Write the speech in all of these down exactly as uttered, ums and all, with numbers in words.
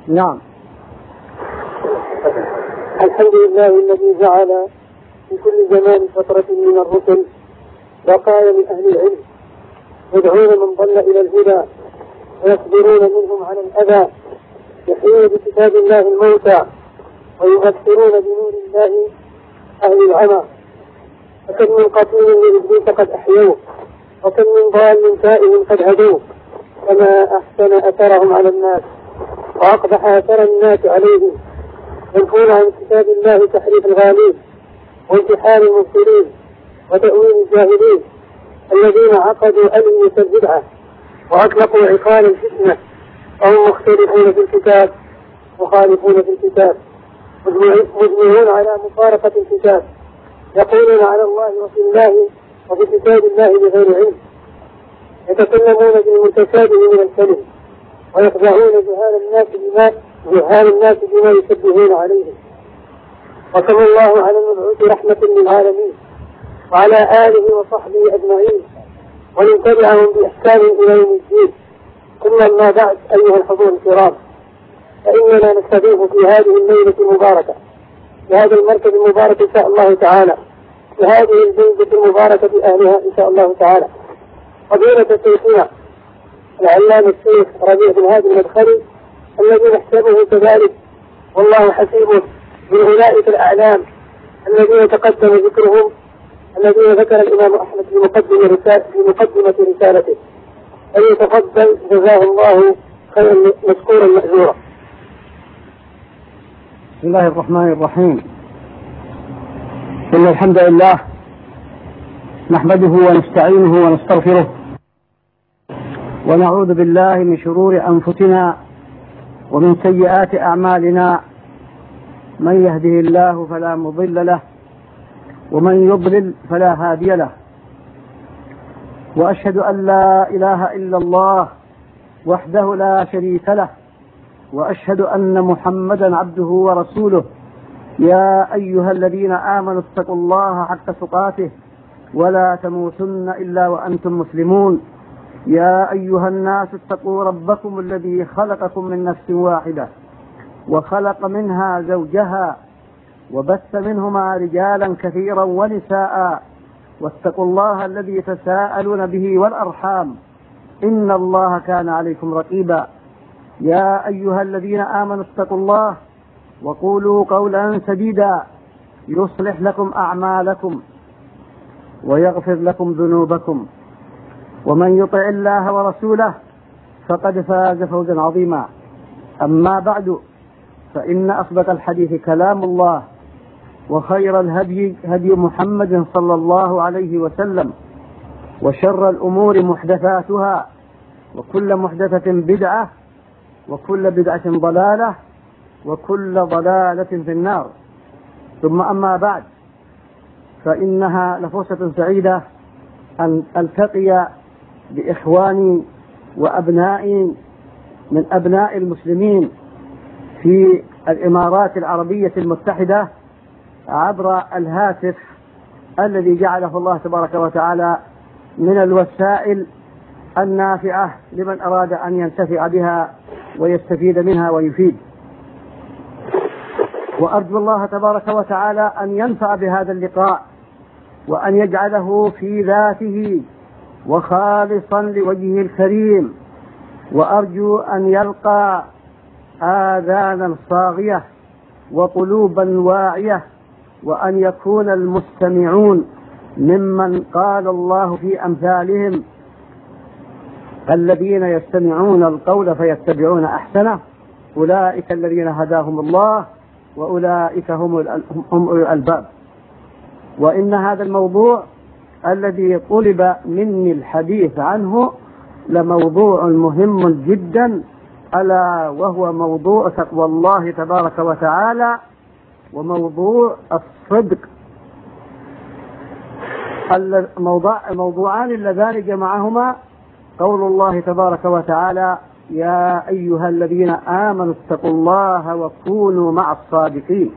نعم. الحمد لله الذي جعل في كل زمان فترة من الرسل وقال من أهل العلم يدعون من ضل إلى الهدى ويصبرون منهم على الأذى، يحيون بكتاب الله الموتى ويبشرون بنور الله أهل العمى. فكم من قتيل لإبليس قد أحيوه، وكم من ضال تائه قد هدوه، فما أحسن أثرهم على الناس وأقبح أثر الناس عليهم، ينفون عن كتاب الله تحريف الغالين وانتحار المبطلين وتأويل الجاهلين الذين عقدوا ألوية البدعة وأطلقوا عقال الفتنة، وهم مختلفون في الكتاب مخالفون في الكتاب مجمعون على مفارقة الكتاب، يقولون على الله وفي الله وفي كتاب الله بغير علم، يتكلمون بالمتشابه من الكلم ويخدعون جهال الناس بما جهال الناس بما يشبهون عليه. وصلى الله على المبعوث رحمة للعالمين وعلى آله وصحبه أجمعين ومن تبعهم بإحسان إلى يوم الدين. ثم ما بعد، أيها الحضور الكرام، فإننا نستضيف في هذه الليلة المباركة في هذا المركز المبارك إن شاء الله تعالى، في هذه البلدة المباركة بأهلها إن شاء الله تعالى، فضيلة شيخنا العلامة الشيخ ربيع بن هادي المدخلي الذي نحسبه كذلك والله حسيبه من أولئك الأعلام الذين تقدم ذكرهم، الذين ذكر الإمام أحمد في مقدمة رسالة في مقدمة رسالته، فليتفضل جزاه الله خيرا مشكورا مأجورا. بسم الله الرحمن الرحيم. إن الحمد لله نحمده ونستعينه ونستغفره ونعوذ بالله من شرور أنفسنا ومن سيئات أعمالنا، من يهده الله فلا مضل له ومن يضلل فلا هادي له، وأشهد أن لا إله إلا الله وحده لا شريك له، وأشهد أن محمدا عبده ورسوله. يا أيها الذين آمنوا اتقوا الله حق تقاته ولا تموتن إلا وأنتم مسلمون. يا أيها الناس اتقوا ربكم الذي خلقكم من نفس واحدة وخلق منها زوجها وبث منهما رجالا كثيرا ونساء، واتقوا الله الذي تساءلون به والأرحام إن الله كان عليكم رقيبا. يا أيها الذين آمنوا اتقوا الله وقولوا قولا سديدا يصلح لكم أعمالكم ويغفر لكم ذنوبكم، ومن يطع الله ورسوله فقد فاز فوزا عظيما. أما بعد، فإن أصدق الحديث كلام الله، وخير الهدي هدي محمد صلى الله عليه وسلم، وشر الأمور محدثاتها، وكل محدثة بدعة، وكل بدعة ضلالة، وكل ضلالة في النار. ثم أما بعد، فإنها لفرصة سعيدة أن ألتقي بإخواني وأبنائي من أبناء المسلمين في الإمارات العربية المتحدة عبر الهاتف الذي جعله الله تبارك وتعالى من الوسائل النافعة لمن أراد أن ينتفع بها ويستفيد منها ويفيد. وأرجو الله تبارك وتعالى أن ينفع بهذا اللقاء وأن يجعله في ذاته وخالصا لوجهه الكريم، وأرجو أن يلقى آذانا صاغية وقلوبا واعية، وأن يكون المستمعون ممن قال الله في أمثالهم الذين يستمعون القول فيتبعون أحسنه، أولئك الذين هداهم الله وأولئك هم أولو الألباب. وإن هذا الموضوع الذي طلب مني الحديث عنه لموضوع مهم جدا، ألا وهو موضوع تقوى الله تبارك وتعالى وموضوع الصدق. الموضوعان اللذان جمعهما قول الله تبارك وتعالى: يا أيها الذين آمنوا اتقوا الله وكونوا مع الصادقين.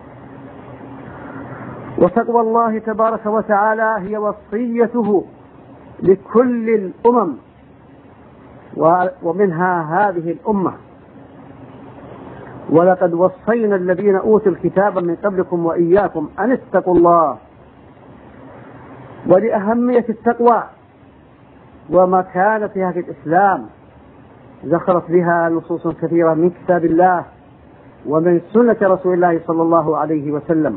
وتقوى الله تبارك وتعالى هي وصيته لكل الأمم ومنها هذه الأمة. ولقد وصينا الذين أوتوا الكتاب من قبلكم وإياكم أن اتقوا الله. ولأهمية التقوى ومكانتها في الإسلام ذكرت بها نصوص كثيرة من كتاب الله ومن سنة رسول الله صلى الله عليه وسلم.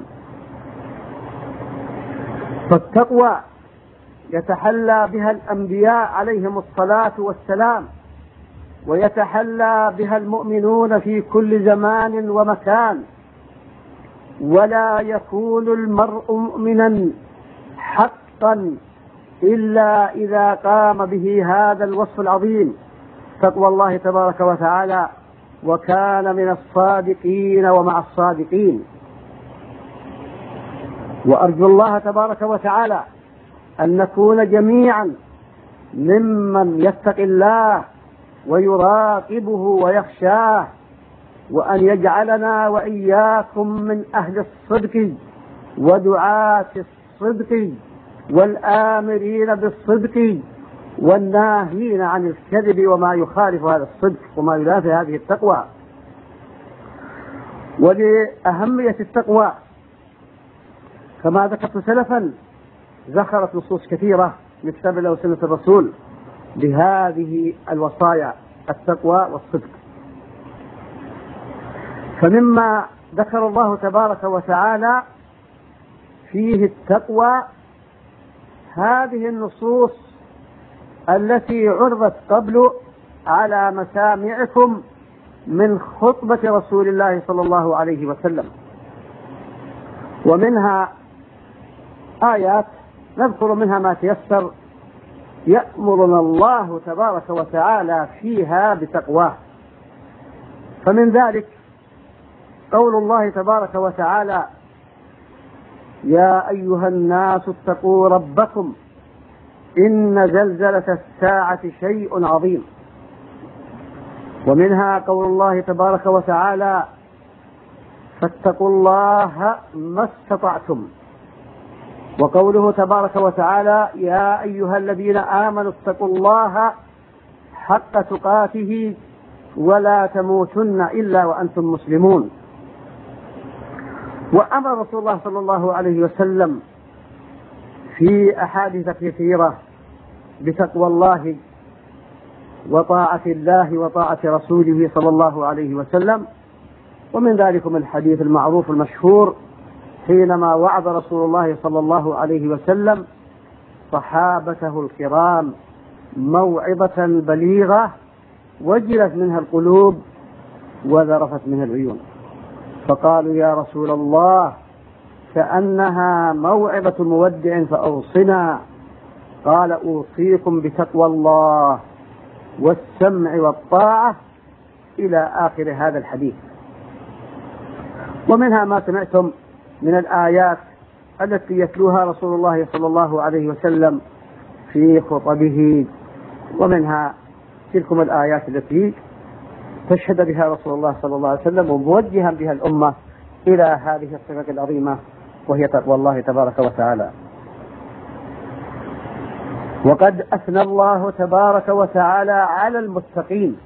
فالتقوى يتحلى بها الأنبياء عليهم الصلاة والسلام، ويتحلى بها المؤمنون في كل زمان ومكان، ولا يكون المرء مؤمنا حقا إلا إذا قام به هذا الوصف العظيم تقوى الله تبارك وتعالى، وكان من الصادقين ومع الصادقين. وأرجو الله تبارك وتعالى أن نكون جميعا ممن يتقي الله ويراقبه ويخشاه، وأن يجعلنا وإياكم من أهل الصدق ودعاة الصدق والآمرين بالصدق والناهين عن الكذب وما يخالف هذا الصدق وما ينافي هذه التقوى. ولأهمية التقوى كما ذكرت سلفا ذكرت نصوص كثيرة من كتاب الله وسنة الرسول بهذه الوصايا التقوى والصدق. فمما ذكر الله تبارك وتعالى فيه التقوى هذه النصوص التي عرضت قبل على مسامعكم من خطبة رسول الله صلى الله عليه وسلم، ومنها آيات نذكر منها ما تيسر يأمرنا الله تبارك وتعالى فيها بتقواه. فمن ذلك قول الله تبارك وتعالى: يا أيها الناس اتقوا ربكم إن زلزلة الساعة شيء عظيم. ومنها قول الله تبارك وتعالى: فاتقوا الله ما استطعتم. وقوله تبارك وتعالى: يا أيها الذين آمنوا اتقوا الله حق تقاته ولا تموتن إلا وأنتم مسلمون. وأمر رسول الله صلى الله عليه وسلم في أحاديث كثيرة بتقوى الله وطاعة الله وطاعة رسوله صلى الله عليه وسلم. ومن ذلكم الحديث المعروف المشهور حينما وعظ رسول الله صلى الله عليه وسلم صحابته الكرام موعظة بليغة وجلت منها القلوب وذرفت منها العيون، فقالوا: يا رسول الله كأنها موعظة مودع فأوصنا. قال: أوصيكم بتقوى الله والسمع والطاعة إلى آخر هذا الحديث. ومنها ما سمعتم من الآيات التي يتلوها رسول الله صلى الله عليه وسلم في خطبه، ومنها تلكم الآيات التي تشهد بها رسول الله صلى الله عليه وسلم وموجها بها الأمة إلى هذه الصفة العظيمة وهي تقوى الله تبارك وتعالى. وقد أثنى الله تبارك وتعالى على المتقين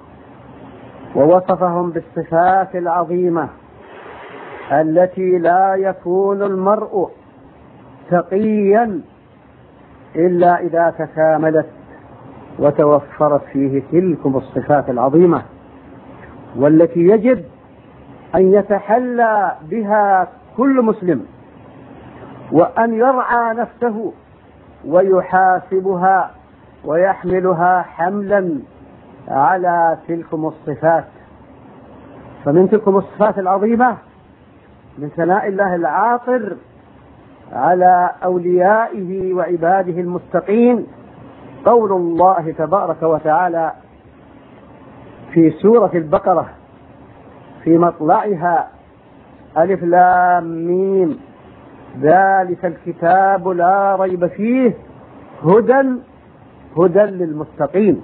ووصفهم بالصفات العظيمة التي لا يكون المرء تقيا إلا إذا تكاملت وتوفرت فيه تلكم الصفات العظيمة، والتي يجب أن يتحلى بها كل مسلم، وأن يرعى نفسه ويحاسبها ويحملها حملا على تلكم الصفات. فمن تلكم الصفات العظيمة من ثناء الله العاطر على أوليائه وعباده المتقين قول الله تبارك وتعالى في سورة البقرة في مطلعها: ألف لام ميم ذلك الكتاب لا ريب فيه هدى هدى للمتقين.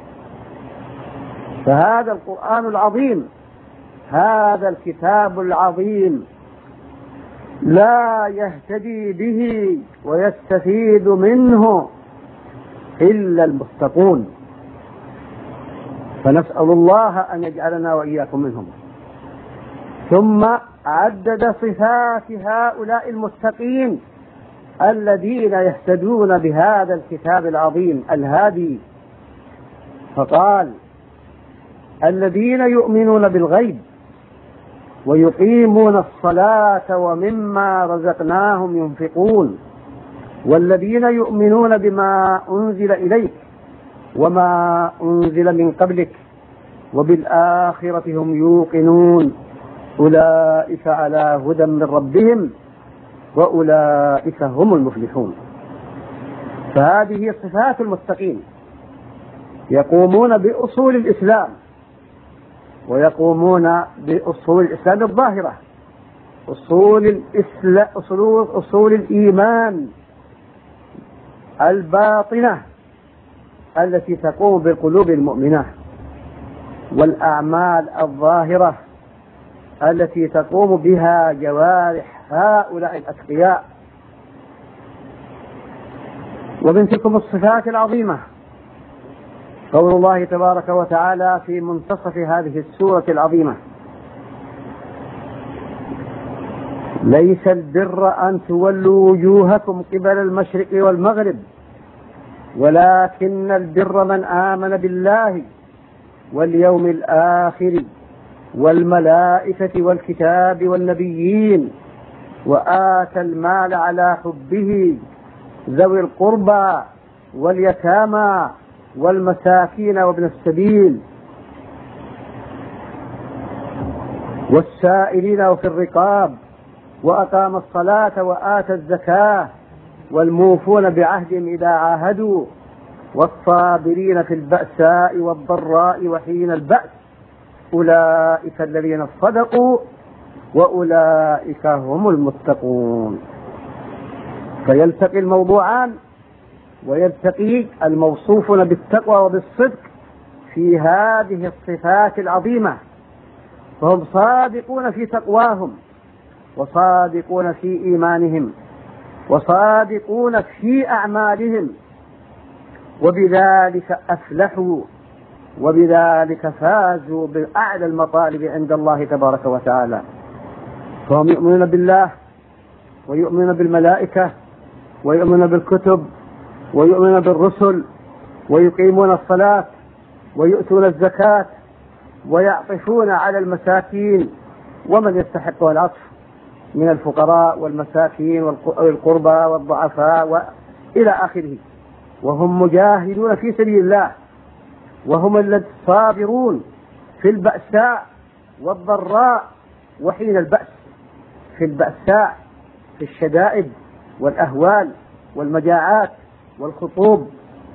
فهذا القرآن العظيم، هذا الكتاب العظيم لا يهتدي به ويستفيد منه إلا المتقون، فنسأل الله أن يجعلنا وإياكم منهم. ثم عدد صفات هؤلاء المتقين الذين يهتدون بهذا الكتاب العظيم الهادي، فقال: الذين يؤمنون بالغيب ويقيمون الصلاة ومما رزقناهم ينفقون، والذين يؤمنون بما أنزل إليك وما أنزل من قبلك وبالآخرة هم يوقنون، أولئك على هدى من ربهم وأولئك هم المفلحون. فهذه صفات المتقين، يقومون بأصول الإسلام ويقومون بأصول الإسلام الظاهرة، أصول الإسلام، أصول, أصول الإيمان الباطنة التي تقوم بالقلوب المؤمنة، والأعمال الظاهرة التي تقوم بها جوارح هؤلاء الأتقياء. ومن تلكم الصفات العظيمة قول الله تبارك وتعالى في منتصف هذه السورة العظيمة: ليس البر أن تولوا وجوهكم قبل المشرق والمغرب ولكن البر من آمن بالله واليوم الآخر والملائكة والكتاب والنبيين وآتى المال على حبه ذوي القربى واليتامى والمساكين وابن السبيل والسائلين وفي الرقاب وأقام الصلاة وآتى الزكاة والموفون بعهدهم إذا عاهدوا والصابرين في البأساء والضراء وحين البأس أولئك الذين صدقوا وأولئك هم المتقون. فيلتقي الموضوعان ويلتقي الموصوفون بالتقوى وبالصدق في هذه الصفات العظيمة، فهم صادقون في تقواهم وصادقون في إيمانهم وصادقون في أعمالهم، وبذلك أفلحوا وبذلك فازوا بأعلى المطالب عند الله تبارك وتعالى. فهم يؤمنون بالله ويؤمنون بالملائكة ويؤمنون بالكتب ويؤمنون بالرسل ويقيمون الصلاة ويؤتون الزكاة ويعطفون على المساكين ومن يستحق العطف من الفقراء والمساكين والقربى والضعفاء وإلى آخره، وهم مجاهدون في سبيل الله، وهم الصابرون في البأساء والضراء وحين البأس، في البأساء في الشدائد والأهوال والمجاعات والخطوب،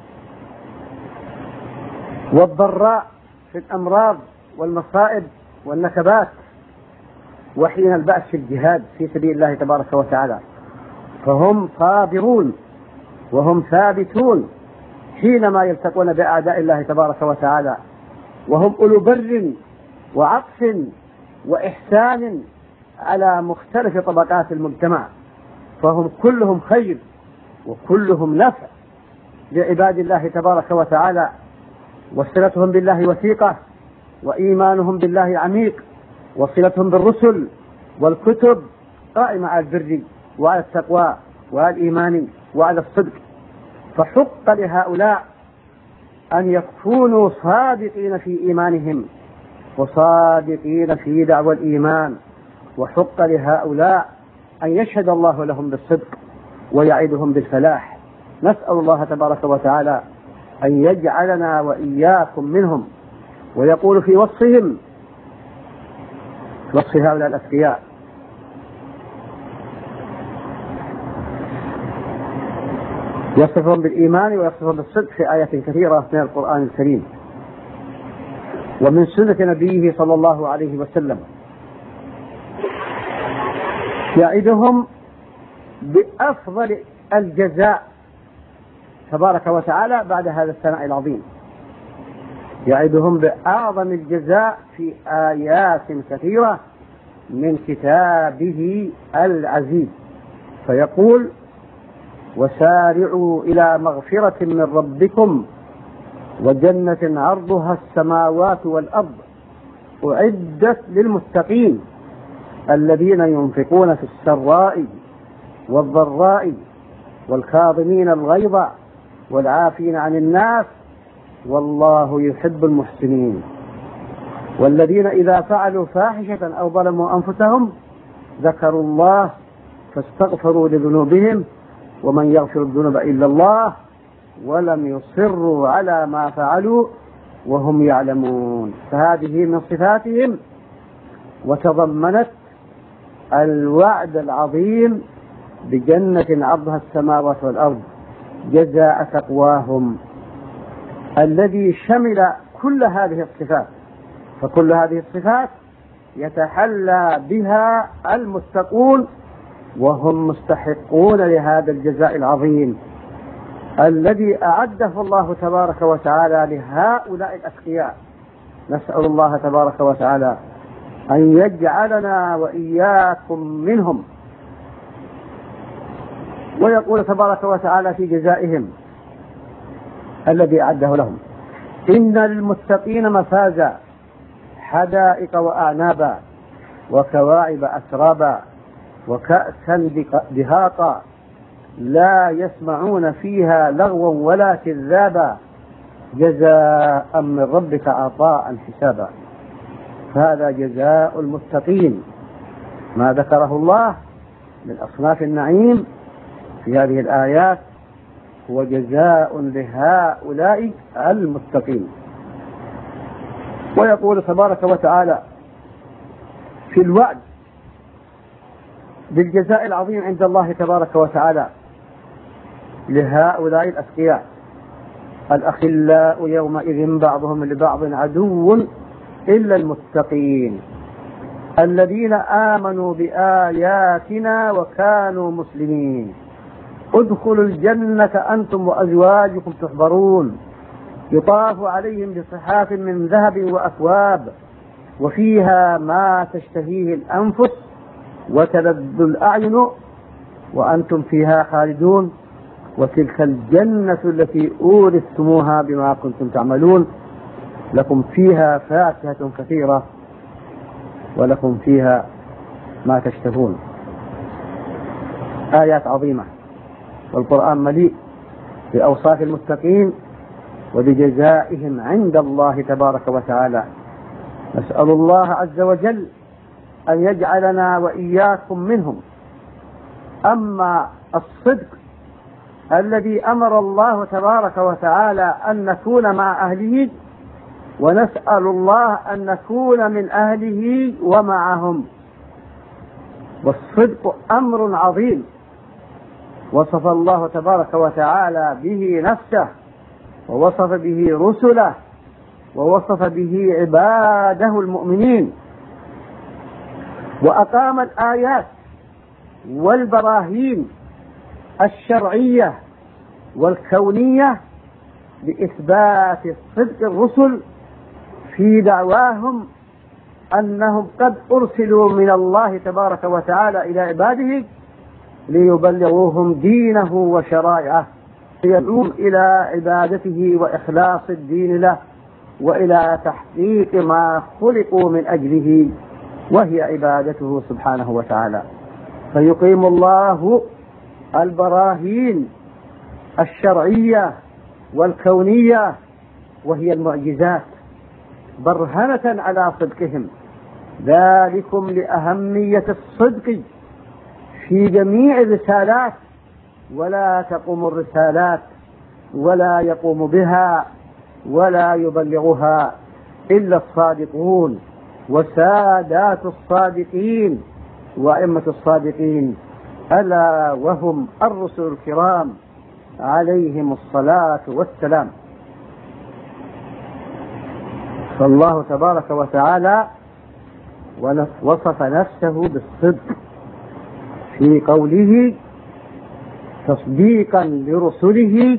والضراء في الأمراض والمصائب والنكبات، وحين البأس في الجهاد في سبيل الله تبارك وتعالى. فهم صابرون وهم ثابتون حينما يلتقون بأعداء الله تبارك وتعالى، وهم أولو بر وعطف وإحسان على مختلف طبقات المجتمع، فهم كلهم خير وكلهم نفع لعباد الله تبارك وتعالى، وصلتهم بالله وثيقة وإيمانهم بالله عميق، وصلتهم بالرسل والكتب قائمة على البر وعلى التقوى وعلى الإيمان وعلى الصدق. فحق لهؤلاء أن يكونوا صادقين في إيمانهم وصادقين في دعوى الإيمان، وحق لهؤلاء أن يشهد الله لهم بالصدق ويعدهم بالفلاح. نسأل الله تبارك وتعالى أن يجعلنا وإياكم منهم. ويقول في وصفهم، وصف هؤلاء الأتقياء: يصفهم بالإيمان ويصفهم بالصدق في آيات كثيرة من القرآن الكريم ومن سنة نبيه صلى الله عليه وسلم، يعدهم بأفضل الجزاء تبارك وتعالى بعد هذا الثناء العظيم، يعدهم بأعظم الجزاء في آيات كثيرة من كتابه العزيز، فيقول: وسارعوا إلى مغفرة من ربكم وجنة عرضها السماوات والأرض أعدت للمتقين الذين ينفقون في السراء والضراء والكاظمين الغيظ والعافين عن الناس والله يحب المحسنين. والذين إذا فعلوا فاحشة أو ظلموا أنفسهم ذكروا الله فاستغفروا لذنوبهم ومن يغفر الذنوب إلا الله ولم يصروا على ما فعلوا وهم يعلمون. فهذه من صفاتهم، وتضمنت الوعد العظيم بجنة عرضها السماوات والأرض جزاء تقواهم، الذي شمل كل هذه الصفات. فكل هذه الصفات يتحلى بها المتقون وهم مستحقون لهذا الجزاء العظيم الذي أعده الله تبارك وتعالى لهؤلاء الأتقياء. نسأل الله تبارك وتعالى أن يجعلنا وإياكم منهم. ويقول تبارك وتعالى في جزائهم الذي أعده لهم: إن للمتقين مفازا حدائق وأعنابا وكواعب أترابا وكأسا دهاقا لا يسمعون فيها لغوا ولا كذابا جزاء من ربك عطاء حسابا. هذا جزاء المتقين، ما ذكره الله من أصناف النعيم في هذه الآيات هو جزاء لهؤلاء المتقين. ويقول تبارك وتعالى في الوعد بالجزاء العظيم عند الله تبارك وتعالى لهؤلاء الأتقياء: الأخلاء يومئذ بعضهم لبعض عدو إلا المتقين الذين آمنوا بآياتنا وكانوا مسلمين ادخلوا الجنة أنتم وأزواجكم تحبرون يطاف عليهم بصحاف من ذهب وأكواب وفيها ما تشتهيه الأنفس وتلذ الأعين وأنتم فيها خالدون وتلك الجنة التي أورثتموها بما كنتم تعملون لكم فيها فاكهة كثيرة ولكم فيها ما تشتهون. آيات عظيمة، والقرآن مليء بأوصاف المتقين وبجزائهم عند الله تبارك وتعالى. نسأل الله عز وجل أن يجعلنا وإياكم منهم. أما الصدق الذي أمر الله تبارك وتعالى أن نكون مع أهله، ونسأل الله أن نكون من أهله ومعهم. والصدق أمر عظيم وصف الله تبارك وتعالى به نفسه ووصف به رسله ووصف به عباده المؤمنين، وأقام الآيات والبراهين الشرعية والكونية لإثبات صدق الرسل في دعواهم أنهم قد أرسلوا من الله تبارك وتعالى إلى عباده ليبلغوهم دينه وشرائعه، يدعوهم إلى عبادته وإخلاص الدين له وإلى تحقيق ما خلقوا من أجله وهي عبادته سبحانه وتعالى. فيقيم الله البراهين الشرعية والكونية وهي المعجزات برهنة على صدقهم. ذلكم لأهمية الصدق في جميع الرسالات، ولا تقوم الرسالات ولا يقوم بها ولا يبلغها إلا الصادقون وسادات الصادقين وأئمة الصادقين، ألا وهم الرسل الكرام عليهم الصلاة والسلام. فالله تبارك وتعالى وصف نفسه بالصدق في قوله تصديقا لرسله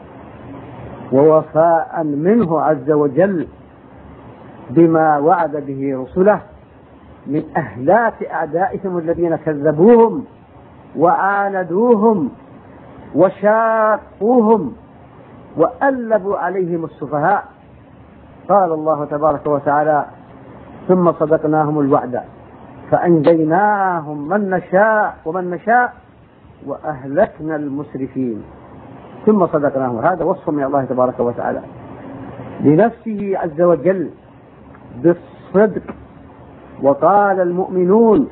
ووفاء منه عز وجل بما وعد به رسله من أهلاك أعدائهم الذين كذبوهم وعاندوهم وشاقوهم وألبوا عليهم السفهاء. قال الله تبارك وتعالى ثم صدقناهم الوعد فأنجيناهم من نشاء ومن نشاء وأهلكنا المسرفين ثم صدقناهم. هذا وصف من الله تبارك وتعالى لنفسه عز وجل بالصدق. وقال المؤمنون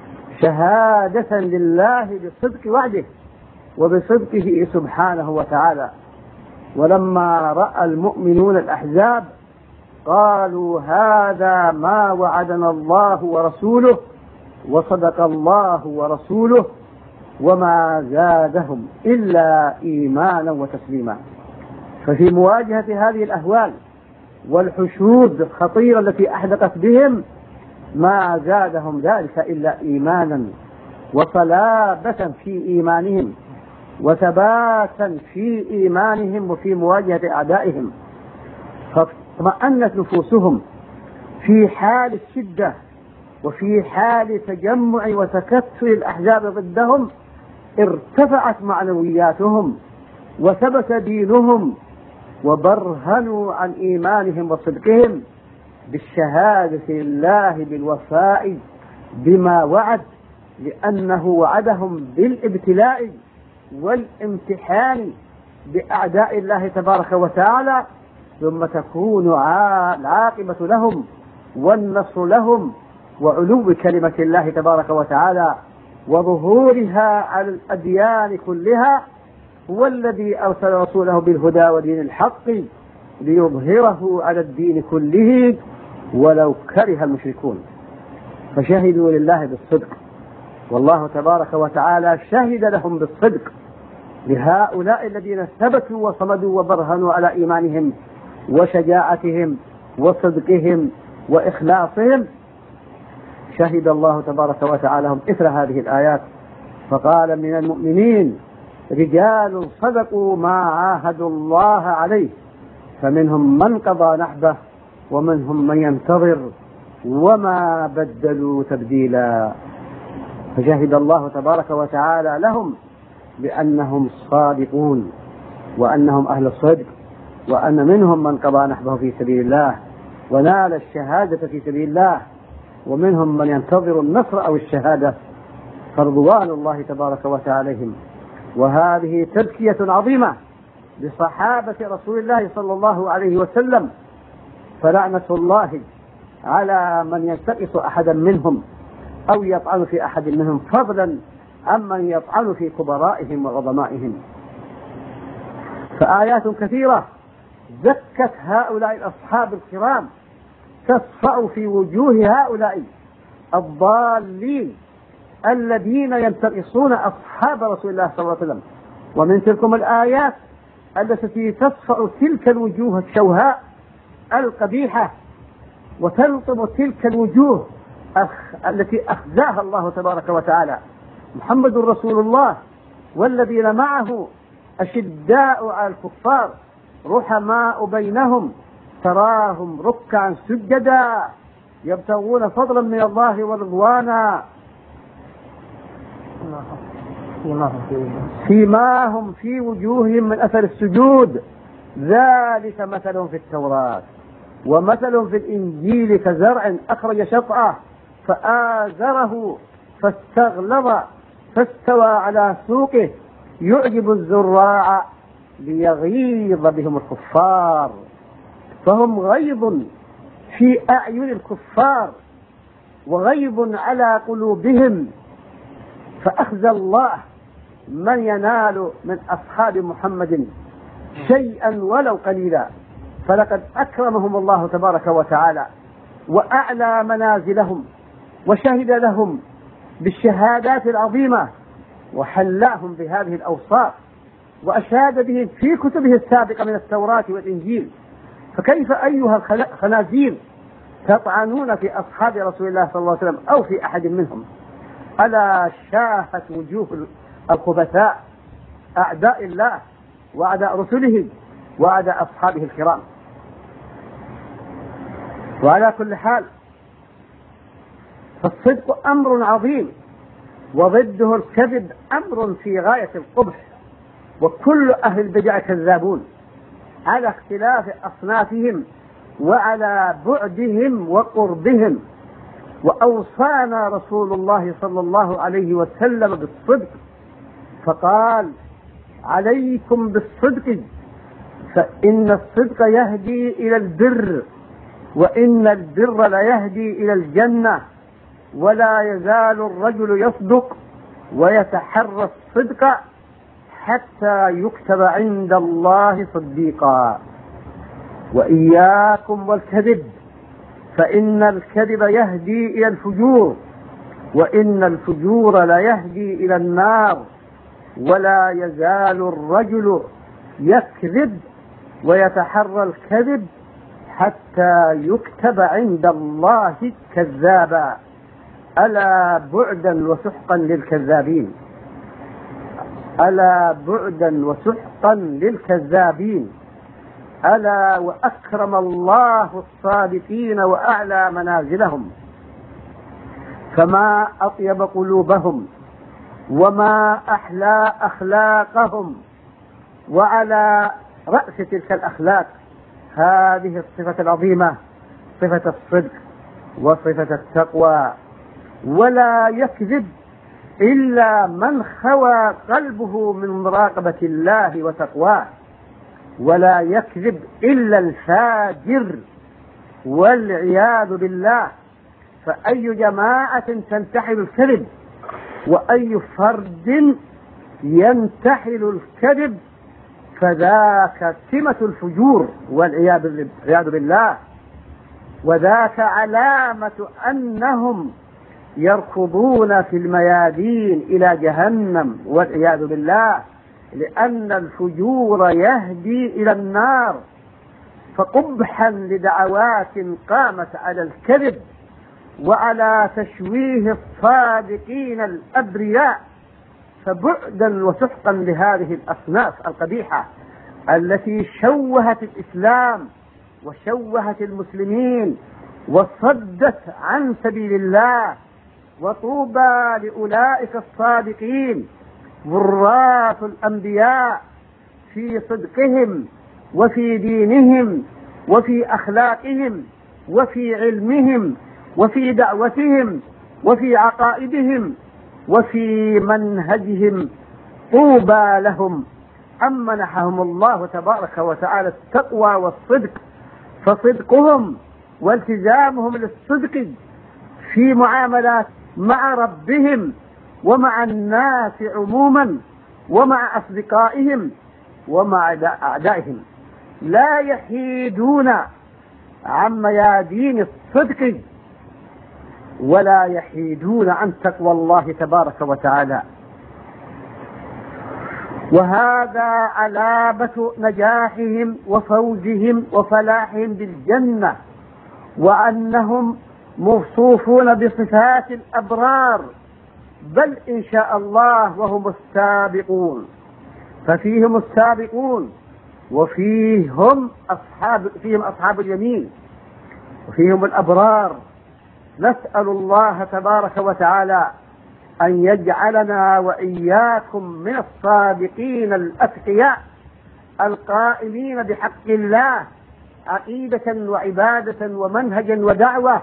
شهادة لله بصدق وعده وبصدقه سبحانه وتعالى. ولما رأى المؤمنون الأحزاب قالوا هذا ما وعدنا الله ورسوله وصدق الله ورسوله وما زادهم إلا إيمانا وتسليما. ففي مواجهة هذه الأهوال والحشود الخطيرة التي أحدقت بهم ما زادهم ذلك إلا إيمانا وصلابة في إيمانهم وثباتا في إيمانهم وفي مواجهة أعدائهم، فاطمأنت نفوسهم في حال الشدة وفي حال تجمع وتكتل الأحزاب ضدهم. ارتفعت معنوياتهم وثبت دينهم وبرهنوا عن إيمانهم وصدقهم بالشهادة لله بالوفاء بما وعد، لأنه وعدهم بالابتلاء والامتحان بأعداء الله تبارك وتعالى، ثم تكون العاقبة لهم والنصر لهم وعلو كلمة الله تبارك وتعالى وظهورها على الأديان كلها. هو الذي أرسل رسوله بالهدى ودين الحق ليظهره على الدين كله ولو كره المشركون. فشهدوا لله بالصدق، والله تبارك وتعالى شهد لهم بالصدق لهؤلاء الذين ثبتوا وصمدوا وبرهنوا على إيمانهم وشجاعتهم وصدقهم وإخلاصهم. شهد الله تبارك وتعالى هم إثر هذه الآيات فقال من المؤمنين رجال صدقوا ما عاهدوا الله عليه فمنهم من قضى نحبه ومنهم من ينتظر وما بدلوا تبديلا. فشهد الله تبارك وتعالى لهم بأنهم صادقون وأنهم أهل الصدق، وأن منهم من قضى نحبه في سبيل الله ونال الشهادة في سبيل الله، ومنهم من ينتظر النصر أو الشهادة، فرضوان الله تبارك وتعالى عليهم. وهذه تزكية عظيمة لصحابة رسول الله صلى الله عليه وسلم، فلعنة الله على من ينتقص أحدا منهم أو يطعن في أحد منهم، فضلا عمن يطعن في كبرائهم وعظمائهم. فآيات كثيرة زكت هؤلاء الأصحاب الكرام تصفأ في وجوه هؤلاء الضالين الذين ينتقصون أصحاب رسول الله صلى الله عليه وسلم. ومن تلكم الآيات التي تصفأ تلك الوجوه الشوهاء القبيحة وتلطم تلك الوجوه أخ... التي أخزاها الله تبارك وتعالى. محمد رسول الله والذين معه أشداء على الكفار رحماء بينهم تراهم ركعا سجدا يبتغون فضلا من الله ورضوانا فيماهم في وجوههم من أثر السجود ذلك مثل في التوراة ومثل في الإنجيل كزرع أخرج شطأه فآزره فاستغلظ فاستوى على سوقه يعجب الزراع ليغيظ بهم الكفار فهم غيظ في أعين الكفار وغيظ على قلوبهم. فأخزى الله من ينال من أصحاب محمد شيئا ولو قليلا، فلقد أكرمهم الله تبارك وتعالى وأعلى منازلهم وشهد لهم بالشهادات العظيمة وحلاهم بهذه الأوصاف وأشاد بهم في كتبه السابقة من التوراة والإنجيل. فكيف أيها الخنازير تطعنون في أصحاب رسول الله صلى الله عليه وسلم أو في أحد منهم؟ ألا شاهت وجوه الخبثاء أعداء الله وأعداء رسله وأعداء أصحابه الكرام. وعلى كل حال فالصدق أمر عظيم وضده الكذب أمر في غاية القبح، وكل أهل البدع كذابون على اختلاف أصنافهم وعلى بعدهم وقربهم. وأوصانا رسول الله صلى الله عليه وسلم بالصدق، فقال: عليكم بالصدق فإن الصدق يهدي إلى البر، وإن البر ليهدي إلى الجنة، ولا يزال الرجل يصدق ويتحرى الصدق حتى يكتب عند الله صديقا. وإياكم والكذب فإن الكذب يهدي إلى الفجور، وإن الفجور ليهدي إلى النار، ولا يزال الرجل يكذب ويتحرى الكذب حتى يكتب عند الله كذابا. ألا بعدا وسحقا للكذابين، ألا بعدا وسحقا للكذابين، ألا وأكرم الله الصادقين وأعلى منازلهم. فما أطيب قلوبهم وما أحلى أخلاقهم. وعلى رأس تلك الأخلاق هذه الصفة العظيمة، صفة الصدق وصفة التقوى. ولا يكذب إلا من خوى قلبه من مراقبة الله وتقواه، ولا يكذب إلا الفاجر والعياذ بالله. فأي جماعة تنتحل الكذب وأي فرد ينتحل الكذب فذاك سمة الفجور والعياذ بالله، وذاك علامة أنهم يركضون في الميادين إلى جهنم والعياذ بالله، لأن الفجور يهدي إلى النار. فقبحا لدعوات قامت على الكذب وعلى تشويه الصادقين الأبرياء، فبعدا وسحقا لهذه الأصناف القبيحة التي شوهت الإسلام وشوهت المسلمين وصدت عن سبيل الله. وطوبى لأولئك الصادقين وراث الأنبياء في صدقهم وفي دينهم وفي أخلاقهم وفي علمهم وفي دعوتهم وفي عقائدهم وفي منهجهم. طوبى لهم أم منحهم الله تبارك وتعالى التقوى والصدق، فصدقهم والتزامهم للصدق في معاملات مع ربهم ومع الناس عموما ومع أصدقائهم ومع أعدائهم لا يحيدون عن ميادين الصدق ولا يحيدون عن تقوى الله تبارك وتعالى. وهذا علامة نجاحهم وفوزهم وفلاحهم بالجنة، وأنهم موصوفون بصفات الأبرار، بل إن شاء الله وهم السابقون. ففيهم السابقون وفيهم أصحاب فيهم أصحاب اليمين وفيهم الأبرار. نسأل الله تبارك وتعالى أن يجعلنا وإياكم من الصادقين الأتقياء القائمين بحق الله عقيدة وعبادة ومنهجا ودعوة،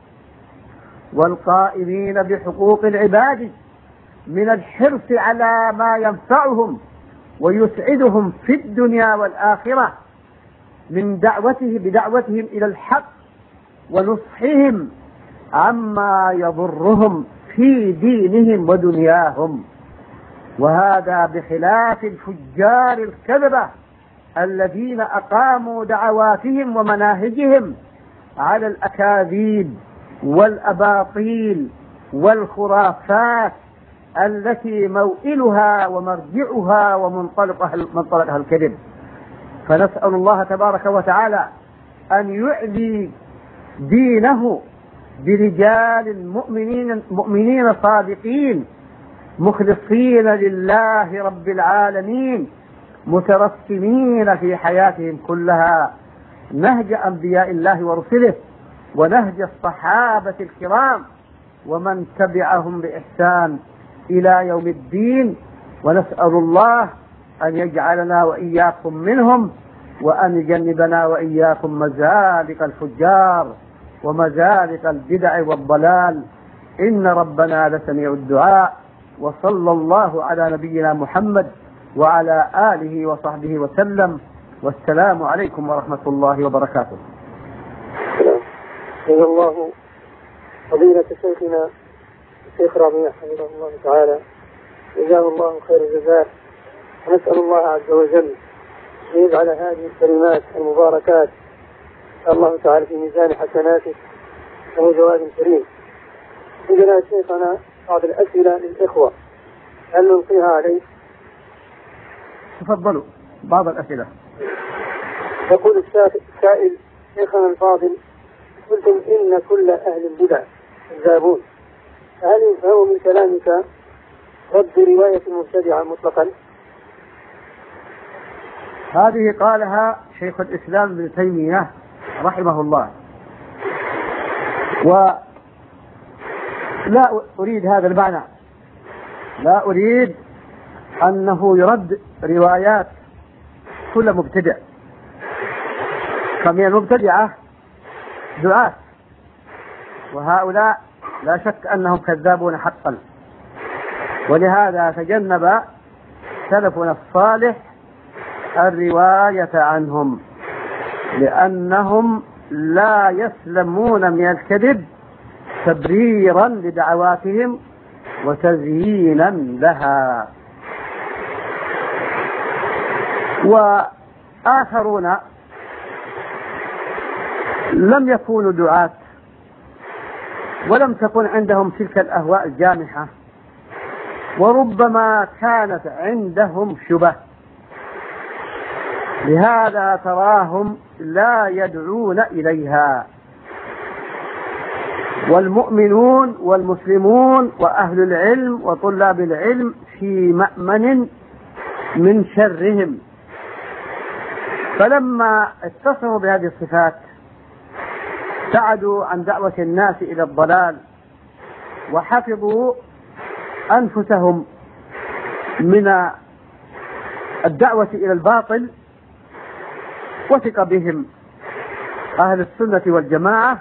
والقائمين بحقوق العباد من الحرص على ما ينفعهم ويسعدهم في الدنيا والآخرة من دعوته بدعوتهم إلى الحق ونصحهم عما يضرهم في دينهم ودنياهم. وهذا بخلاف الفجار الكذبة الذين أقاموا دعواتهم ومناهجهم على الأكاذيب والأباطيل والخرافات التي موئلها ومرجعها ومنطلقها منطلقها الكذب. فنسأل الله تبارك وتعالى أن يعلي دينه برجال مؤمنين مؤمنين صادقين مخلصين لله رب العالمين مترسمين في حياتهم كلها نهج أنبياء الله ورسله ونهج الصحابة الكرام ومن تبعهم بإحسان إلى يوم الدين. ونسأل الله أن يجعلنا وإياكم منهم وأن يجنبنا وإياكم مزالق الفجار. ومزالق البدع والضلال، إن ربنا لسميع الدعاء. وصلى الله على نبينا محمد وعلى آله وصحبه وسلم، والسلام عليكم ورحمة الله وبركاته. جزا الله فضيلة شيخنا الشيخ ربيع حفظه الله تعالى، جزاه الله خير الجزاء. ونسأل الله عز وجل أن يجعل هذه الكلمات المباركات إن شاء الله تعالى في ميزان حسناته وهو جواد كريم. عندنا شيخنا بعض الأسئلة للإخوة، هل نلقيها عليه؟ تفضلوا بعض الأسئلة. يقول السائل: شيخنا الفاضل، قلتم إن كل أهل البدع كذابون، فهل يفهم من كلامك رد رواية المبتدعة مطلقا؟ هذه قالها شيخ الإسلام ابن تيمية رحمه الله، ولا أريد هذا المعنى، لا أريد أنه يرد روايات كل مبتدع، فمن المبتدعة دعاة، وهؤلاء لا شك أنهم كذابون حقا، ولهذا تجنب سلفنا الصالح الرواية عنهم، لأنهم لا يسلمون من الكذب تبريرا لدعواتهم وتزيينا لها. وآخرون لم يكونوا دعاة ولم تكن عندهم تلك الأهواء الجامحة، وربما كانت عندهم شبه، لهذا تراهم لا يدعون إليها. والمؤمنون والمسلمون وأهل العلم وطلاب العلم في مأمن من شرهم، فلما اتصفوا بهذه الصفات ابتعدوا عن دعوة الناس إلى الضلال، وحفظوا أنفسهم من الدعوة إلى الباطل، وثق بهم أهل السنة والجماعة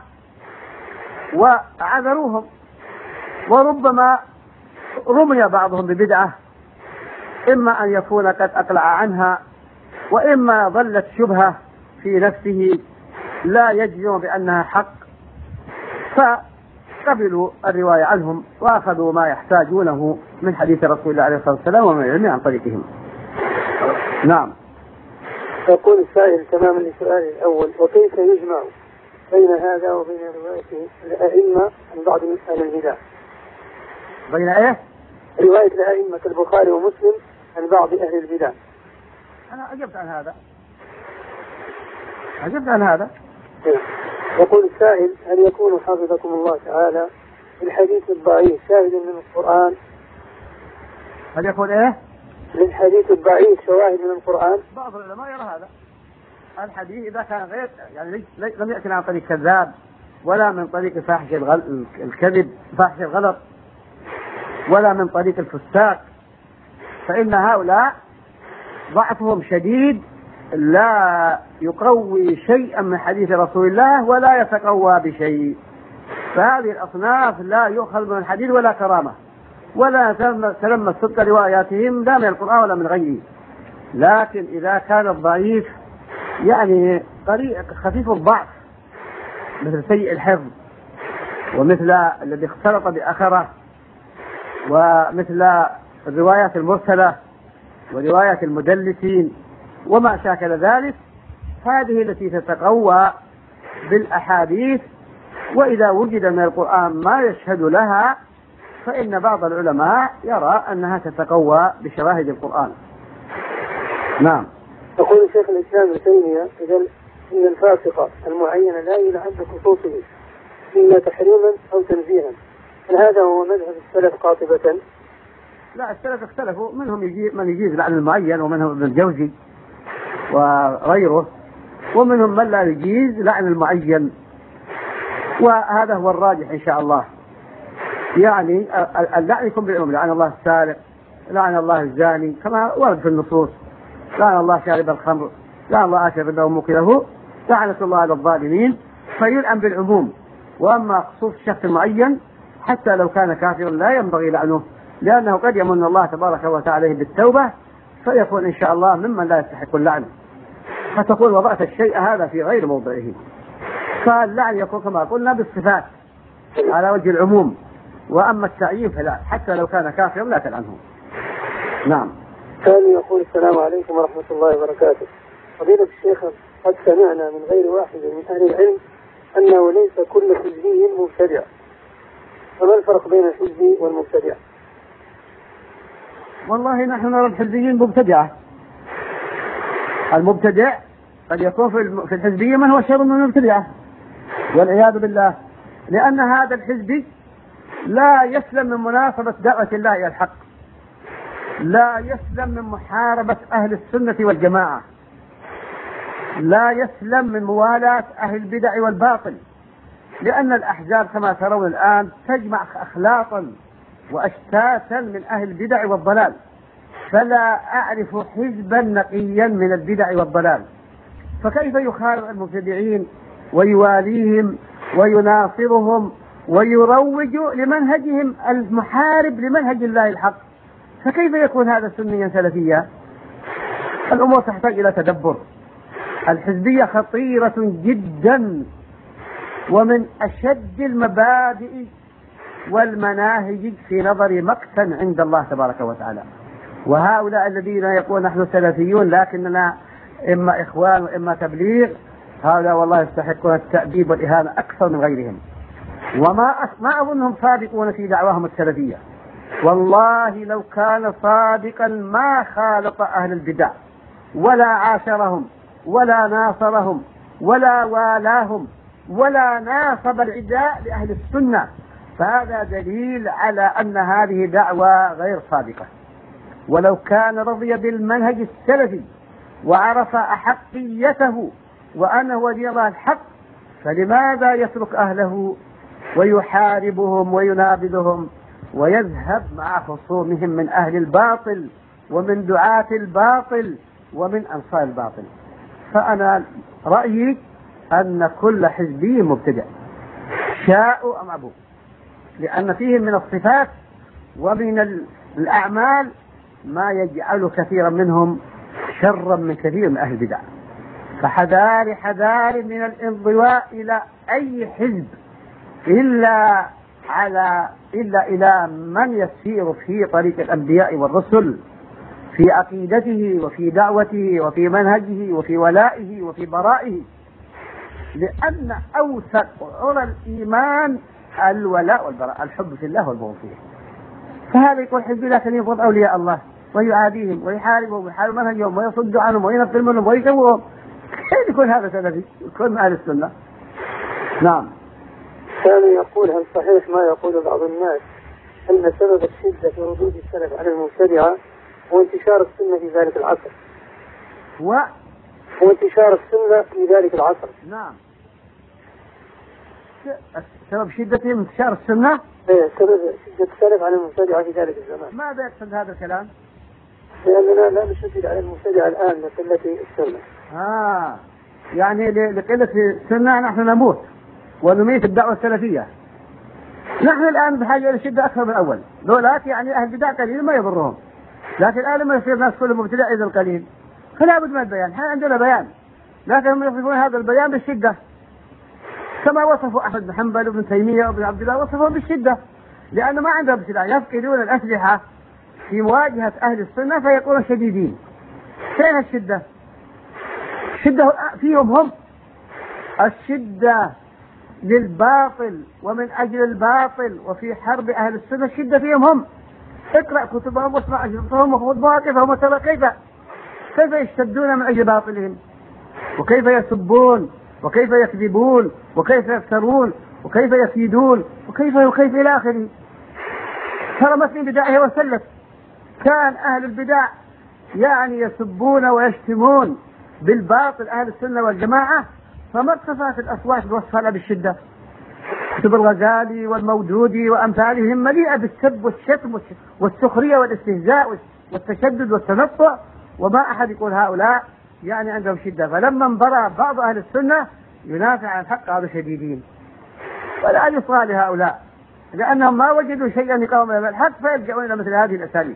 وعذروهم، وربما رمي بعضهم ببدعة، إما أن يكون قد أقلع عنها، وإما ظلت شبهة في نفسه لا يجزم بأنها حق، فقبلوا الرواية عنهم وأخذوا ما يحتاجونه من حديث رسول الله عليه الصلاة والسلام ومن العلم عن طريقهم. نعم. يقول السائل تماما لسؤال الأول: وكيف يجمع بين هذا وبين رواية الأئمة عن بعض أهل البدع؟ بين إيه؟ رواية الأئمة كالبخاري ومسلم عن بعض أهل البدع. أنا أجبت عن هذا أجبت عن هذا يقول السائل: هل يكون حفظكم الله تعالى الحديث الضعيف شاهد من القرآن؟ هل يكون إيه؟ للحديث الضعيف شواهد من القرآن؟ بعض العلماء يرى هذا. الحديث إذا كان غير يعني لم يأتي عن طريق كذاب ولا من طريق فاحش الكذب فاحش الغلط ولا من طريق الفساق، فإن هؤلاء ضعفهم شديد، لا يقوي شيئا من حديث رسول الله ولا يتقوى بشيء، فهذه الأصناف لا يؤخذ من الحديث ولا كرامة، ولا تلمس صدق رواياتهم لا من القرآن ولا من غيره. لكن إذا كان الضعيف يعني خفيف الضعف مثل سيء الحفظ، ومثل الذي اختلط بأخره، ومثل الروايات المرسلة وروايات المدلسين وما شاكل ذلك، هذه التي تتقوى بالأحاديث، وإذا وجد من القرآن ما يشهد لها فإن بعض العلماء يرى أنها تتقوى بشواهد القرآن. نعم. يقول شيخ الإسلام ابن تيمية: إذا إن الفاسق المعين لا يلعن بخصوصه إلا تحريما أو تنزيها، هل هذا هو مذهب السلف قاطبة؟ لا، السلف اختلفوا، منهم يجيز من يجيز لعن المعين، ومنهم ابن الجوزي وغيره، ومنهم من لا يجيز لعن المعين، وهذا هو الراجح إن شاء الله. يعني اللعن يكون بالعموم، لعن الله السارق، لعن الله الزاني كما ورد في النصوص، لعن الله شارب الخمر، لعن الله آكل الربا وموكله، لعنة الله على الظالمين، فيلعن بالعموم. وأما خصوص شخص معين حتى لو كان كافرا لا ينبغي لعنه، لأنه قد يمن الله تبارك وتعالى بالتوبة فيكون إن شاء الله ممن لا يستحق اللعن، فتقول وضعت الشيء هذا في غير موضعه. فاللعن يكون كما قلنا بالصفات على وجه العموم، وأما التعيين فلا، حتى لو كان كافرا لا تلعنه. نعم. ثاني يقول السلام عليكم ورحمة الله وبركاته. فضيلة الشيخ، قد سمعنا من غير واحد من أهل العلم أنه ليس كل حزبي مبتدع، فما الفرق بين الحزبي والمبتدع؟ والله نحن نرى الحزبيين مبتدعة. المبتدع قد يكون في الحزبية من هو شر من المبتدعة والعياذ بالله، لأن هذا الحزبي لا يسلم من مناصبة دعوة الله إلى الحق، لا يسلم من محاربة أهل السنة والجماعة، لا يسلم من موالاة أهل البدع والباطل، لأن الأحزاب كما ترون الآن تجمع أخلاقا وأشتاتا من أهل البدع والضلال، فلا أعرف حزبا نقيا من البدع والضلال، فكيف يخالف المبتدعين ويواليهم ويناصرهم ويروج لمنهجهم المحارب لمنهج الله الحق؟ فكيف يكون هذا سنيا سلفيا؟ الأمور تحتاج إلى تدبر. الحزبية خطيرة جدا ومن أشد المبادئ والمناهج في نظر مقتا عند الله تبارك وتعالى. وهؤلاء الذين يقولون نحن سلفيون لكننا إما إخوان وإما تبليغ، هؤلاء والله يستحقون التأديب والإهانة أكثر من غيرهم، وما ما أظنهم صادقون في دعواهم السلفية. والله لو كان صادقا ما خالط أهل البدع ولا عاشرهم ولا ناصرهم ولا والاهم ولا ناصب العداء لأهل السنة، فهذا دليل على أن هذه دعوة غير صادقة. ولو كان رضي بالمنهج السلفي وعرف أحقيته وأنه ولي الله الحق، فلماذا يترك أهله ويحاربهم وينابذهم ويذهب مع خصومهم من أهل الباطل ومن دعاة الباطل ومن أنصار الباطل؟ فأنا رأيي أن كل حزبي مبتدع شاءوا أم أبوا، لأن فيهم من الصفات ومن الأعمال ما يجعل كثيرا منهم شرا من كثير من أهل البدع. فحذار حذار من الانضواء إلى أي حزب إلا على إلا إلى من يسير في طريق الأنبياء والرسل في عقيدته وفي دعوته وفي منهجه وفي ولائه وفي برائه، لأن أوثق عرى الإيمان الولاء والبراء، الحب في الله والبغض فيه. فهذا يكون حزب لكن يبغض أولياء الله ويعاديهم ويحاربهم ويحارب منهجهم ويصد عنهم وينفر منهم ويسوهم، كيف يكون هذا سلفي؟ يكون من أهل السنة. نعم. كان يقول هل صحيح ما يقول بعض الناس أن سبب الشدة في ردود السلف على المبتدعة هو انتشار السنة في ذلك العصر؟ و هو انتشار السنة في ذلك العصر. نعم. سبب شدة انتشار السنة؟ ايه، سبب شدة السلف على المبتدعة في ذلك الزمان. ماذا يقصد هذا الكلام؟ لأننا لا نشدد على المبتدعة الآن لقلة السنة. آه يعني لقلة السنة نحن نموت ونميت الدعوة السلفية. نحن الآن بحاجة إلى شدة أكثر من الأول، لولاك يعني أهل البدع قليل ما يضرهم، لكن الآن لما يصير الناس كلهم مبتدع إذا القليل فلا بد من البيان. احنا عندنا بيان، لكن هم يصفون هذا البيان بالشدة كما وصفوا أحمد بن حنبل وابن تيمية وابن عبد الله، وصفهم بالشدة لأن ما عندهم ابتداع، يفقدون الأسلحة في مواجهة أهل السنة فيكونوا شديدين. فين الشدة؟ الشدة فيهم هم، الشدة للباطل ومن أجل الباطل وفي حرب أهل السنة الشدة فيهم هم. اقرأ كتبهم واسمع أجرتهم وخذ مواقفهم وترى كيف كيف يشتدون من أجل باطلهم، وكيف يسبون وكيف يكذبون وكيف يفترون وكيف يكيدون وكيف وكيف إلى آخره. ترى مثل بدعه وسلف، كان أهل البدع يعني يسبون ويشتمون بالباطل أهل السنة والجماعة، فما ارتفعت الأصوات بوصفها بالشدة. كتب الغزالي والمودودي وأمثالهم مليئة بالسب والشتم والسخرية والاستهزاء والتشدد والتنطع، وما أحد يقول هؤلاء يعني عندهم شدة. فلما انبرى بعض أهل السنة ينافع عن الحق هذا شديدين. ولا يصغى لهؤلاء، لأنهم ما وجدوا شيئا يقاوم الحق فيلجؤون إلى مثل هذه الأساليب.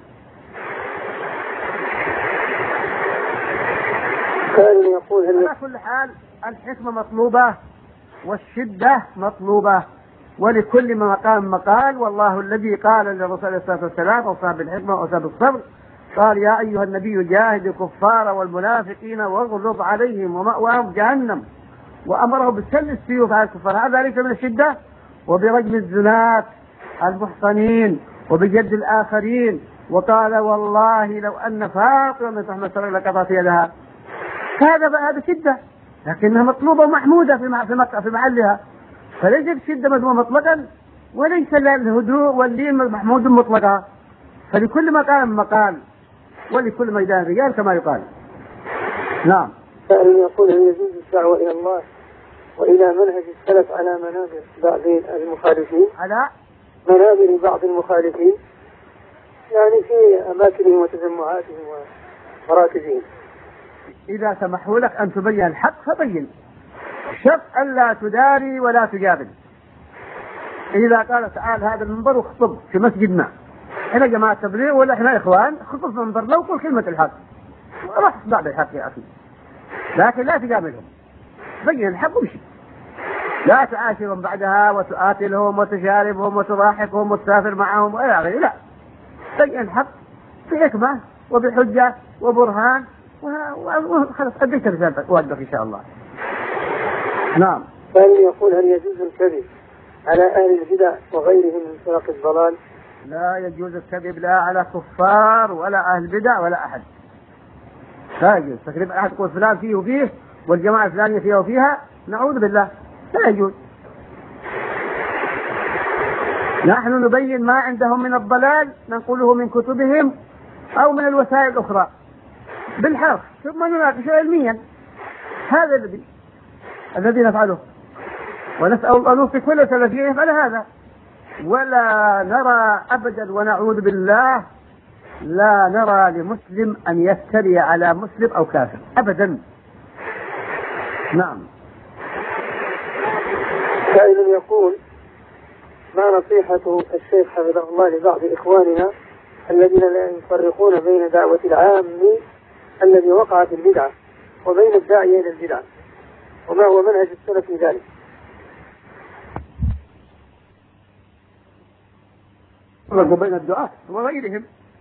كان يقول على كل حال الحكمة مطلوبة والشدة مطلوبة، ولكل مقام مقال. والله الذي قال للرسول عليه الصلاة والسلام أوصى بالحكمة وأوصى بالصبر، قال يا أيها النبي جاهد الكفار والمنافقين واغلظ عليهم ومأواهم جهنم، وأمره بالسل السيوف على الكفار. هذا ليس من الشدة؟ وبرجم الزنات المحصنين وبجد الآخرين، وقال والله لو أن فاطمة من محمد صلى الله عليه وسلم لقطعت يدها. هذا هذا شدة، لكنها مطلوبة ومحمودة في في محلها، فليست الشدة مذمومة مطلقا، وليس الهدوء واللين محمود مطلقا، فلكل مقام مقال ولكل ميدان رجال كما يقال. نعم. سائل يقول هل يجوز الدعوة إلى الله وإلى منهج السلف على منابر بعض المخالفين؟ على منابر بعض المخالفين، يعني في أماكنهم وتجمعاتهم ومراكزهم. إذا سمحوا لك أن تبين الحق فبين، شرط ألا تداري ولا تجادل. إذا قال تعال هذا المنبر واخطب في مسجدنا، إحنا جماعة تبليغ ولا إحنا إخوان، خطب في المنبر لو قل كلمة الحق راح تصدع بالحق يا أخي، لكن لا تجاملهم، بين الحق ومشي. لا تعاشرهم بعدها وتقاتلهم وتشاربهم وتضاحكهم وتسافر معهم وإلى آخره، لا، بين الحق بحكمة وبحجة وبرهان، وخلاص أديك رسالتك وأدك إن شاء الله. نعم. ثاني يقول هل يجوز الكذب على أهل البدع وغيرهم من فرق الضلال؟ لا يجوز الكذب لا على كفار ولا أهل البدع ولا أحد، لا يجوز تكذب أحد يقول فلان فيه وفيه والجماعة الفلانية فيها وفيها، نعوذ بالله، لا يجوز. نحن نبين ما عندهم من الضلال ننقله من كتبهم أو من الوسائل الأخرى بالحرف، ثم نناقشه علميا. هذا الذي الذي نفعله، ونسأل الله في كل سلفية يفعل هذا، ولا نرى أبدا ونعوذ بالله لا نرى لمسلم أن يفتري على مسلم أو كافر أبدا. نعم. سائل يقول ما نصيحة الشيخ حفظه الله لبعض إخواننا الذين لا يفرقون بين دعوة العام الذي وقع في البدعة وبين الداعية إلى البدعة، وما هو منهج السلف في ذلك؟ فرقوا بين الدعاة وغيرهم،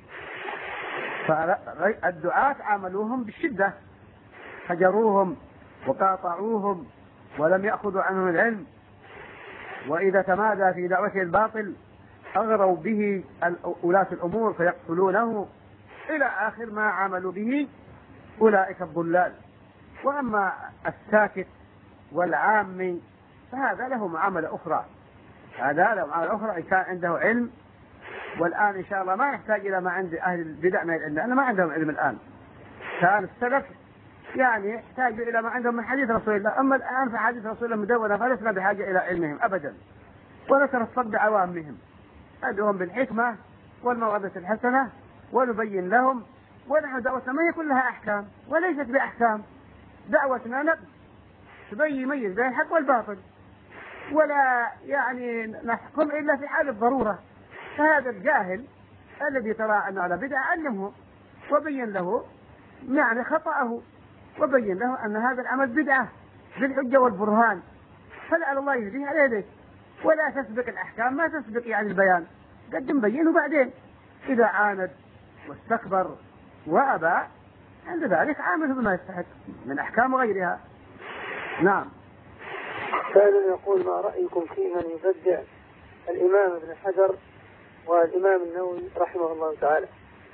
فالدعاة عاملوهم بالشدة، هجروهم وقاطعوهم ولم يأخذوا عنهم العلم، وإذا تمادى في دعوته الباطل أغروا به ولاة الأمور فيقتلونه إلى آخر ما عملوا به أولئك الضلال. وأما الساكت والعامي فهذا له معاملة أخرى، هذا له معاملة أخرى إن كان عنده علم. والآن إن شاء الله ما يحتاج إلى ما عند أهل البدع من العلم، لأن ما عندهم علم الآن. كان السلف يعني يحتاج إلى ما عندهم من حديث رسول الله، أما الآن فحديث رسول الله مدونة فلسنا بحاجة إلى علمهم أبدا، ونترصد بعوامهم. أدعوهم بالحكمة والموعظة الحسنة ونبين لهم، ونحن دعوتنا ما يكون لها أحكام وليست بأحكام، دعوتنا نقد تبين يميز بين الحق والباطل، ولا يعني نحكم إلا في حال الضرورة. فهذا الجاهل الذي ترى أنه على بدعة علمه وبين له يعني خطأه، وبين له أن هذا العمل بدعة بالحجة والبرهان، فلعل الله يهديه على يديك، ولا تسبق الأحكام، ما تسبق يعني البيان، قدم بينه بعدين. إذا عاند واستكبر وأبى عند ذلك عامله بما يستحق من أحكام غيرها. نعم. كان يقول ما رأيكم في من يبدع الإمام ابن حجر والإمام النووي رحمه الله تعالى؟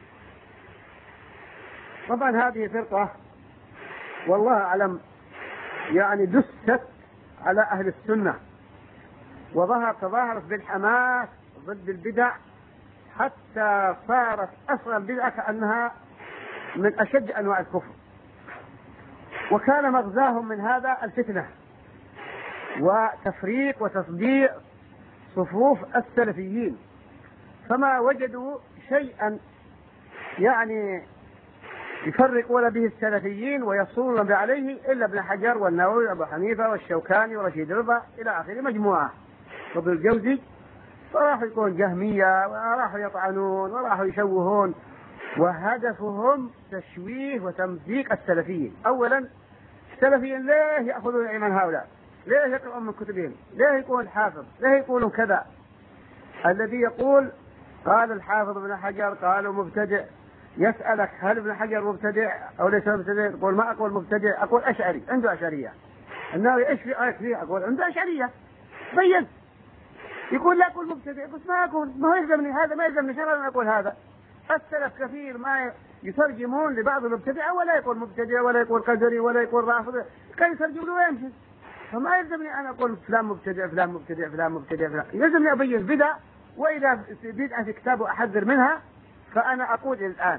طبعا هذه فرقة والله أعلم يعني دست على أهل السنة، وظهر تظاهرت بالحماس ضد البدع حتى صارت أصلا البدعة كأنها من أشد أنواع الكفر، وكان مغزاهم من هذا الفتنة وتفريق وتصديع صفوف السلفيين، فما وجدوا شيئا يعني يفرقون به السلفيين ويصولون عليه إلا ابن حجر والنووي وأبو حنيفة والشوكاني ورشيد رضا إلى آخر مجموعة. وابن الجوزي، فراحوا يكون جهمية وراحوا يطعنون وراحوا يشوهون، وهدفهم تشويه وتمزيق السلفيين. أولا السلفيين ليه يأخذون العلم عن هؤلاء؟ ليه يقرؤون من كتبهم؟ ليه يكون حافظ؟ ليه يقولون كذا؟ الذي يقول قال الحافظ ابن حجر قالوا مبتدع، يسألك هل ابن حجر مبتدع أو ليس مبتدع؟ تقول ما أقول مبتدع، أقول أشعري، عنده أشعرية. الناوي إيش في آية فيه؟ أقول عنده أشعرية. بين. يقول لا أقول مبتدع، بس ما أقول، ما يلزمني هذا، ما يلزمني شرعا أن أقول هذا. السلف كثير ما يترجمون لبعض المبتدع ولا يقول مبتدع ولا يقول قدري ولا يقول رافض، كان يترجم له ويمشي. فما يلزمني أنا أقول فلان مبتدع فلان مبتدع فلان مبتدع فلان، يلزمني أبين بدع، وإذا بدعة في كتاب أحذر منها. فأنا أقول الآن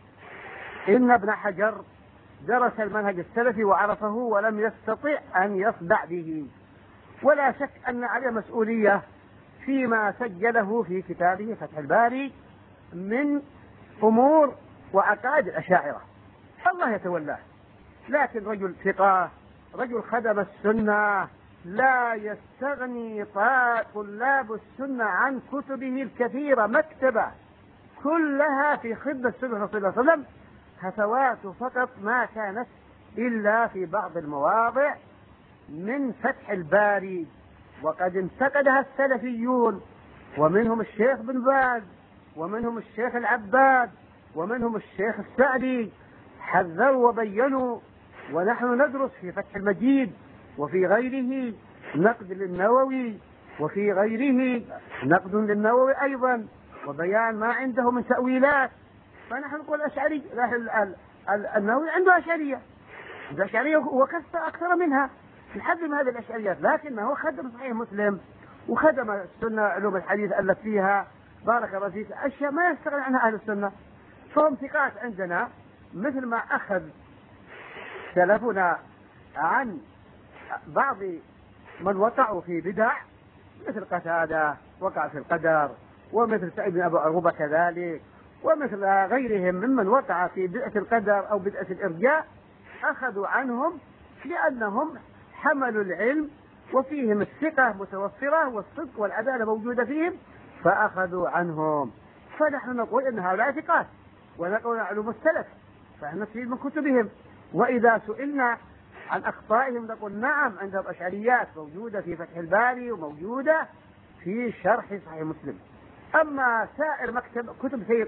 إن ابن حجر درس المنهج السلفي وعرفه ولم يستطع أن يصدع به، ولا شك أن عليه مسؤولية فيما سجله في كتابه فتح الباري من أمور وعقائد الأشاعرة، الله يتولاه. لكن رجل ثقة، رجل خدم السنة، لا يستغني طلاب السنة عن كتبه الكثيرة، مكتبة كلها في خدمة السنة صلى الله عليه وسلم، هفوات فقط ما كانت إلا في بعض المواضع من فتح الباري، وقد انتقدها السلفيون، ومنهم الشيخ بن باز، ومنهم الشيخ العباد، ومنهم الشيخ السعدي، حذروا وبينوا. ونحن ندرس في فتح المجيد وفي غيره نقد للنووي، وفي غيره نقد للنووي أيضا، وبيان ما عنده من تأويلات. فنحن نقول أشعري، النووي عنده أشعرية، عنده أشعرية وكثر أكثر منها، نحذر هذه الأشعريات، لكنه خدم صحيح مسلم وخدم السنة علوم الحديث ألف فيها، بارك الله فيك، أشياء ما يستغني عنها أهل السنة. فهم ثقات عندنا، مثل ما أخذ سلفنا عن بعض من وقعوا في بدع، مثل قتادة وقع في القدر، ومثل سعيد بن أبي عروبة كذلك، ومثل غيرهم ممن وقع في بدعة القدر أو بدعة الإرجاء، أخذوا عنهم لأنهم حملوا العلم وفيهم الثقة متوفرة والصدق والعدالة موجودة فيهم، فأخذوا عنهم. فنحن نقول إن هؤلاء ثقات، ونقول علوم السلف، فنحن نستفيد من كتبهم. وإذا سئلنا عن أخطائهم نقول نعم، عندهم أشعريات موجودة في فتح الباري وموجودة في شرح صحيح مسلم. أما سائر مكتب كتب سيد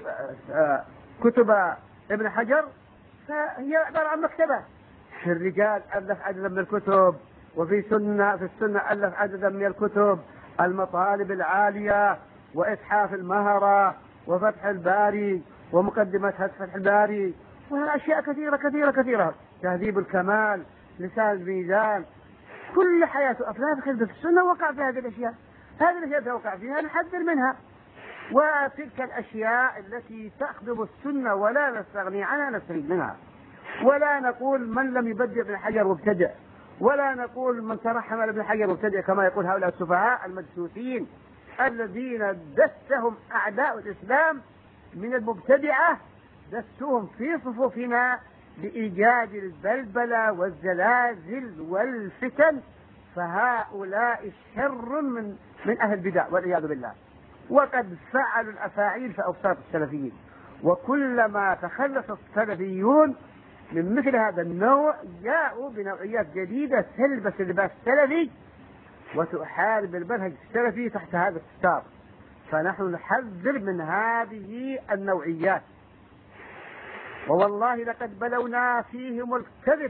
كتب ابن حجر فهي عبارة عن مكتبة، في الرجال ألف عددا من الكتب، وفي سنة في السنة ألف عددا من الكتب، المطالب العالية وإتحاف المهرة وفتح الباري ومقدمة فتح الباري، وأشياء كثيرة كثيرة كثيرة، تهذيب الكمال، لسان الميزان، كل حياته أفلام خدمة السنة وقع في هذه الأشياء. هذه الأشياء وقع فيها نحذر منها، وتلك الأشياء التي تخدم السنة ولا نستغني عنها نستفيد منها. ولا نقول من لم يبدع ابن حجر مبتدع، ولا نقول من ترحم على ابن حجر مبتدع كما يقول هؤلاء السفهاء المدسوسين الذين دسهم أعداء الإسلام من المبتدعة، دسوهم في صفوفنا لإيجاد البلبلة والزلازل والفتن، فهؤلاء شر من من أهل البدع والعياذ بالله، وقد فعلوا الأفاعيل في أوساط السلفيين. وكلما تخلص السلفيون من مثل هذا النوع جاءوا بنوعيات جديدة تلبس اللباس السلفي وتحارب المنهج السلفي تحت هذا الستار. فنحن نحذر من هذه النوعيات، ووالله لقد بلونا فيهم الكذب،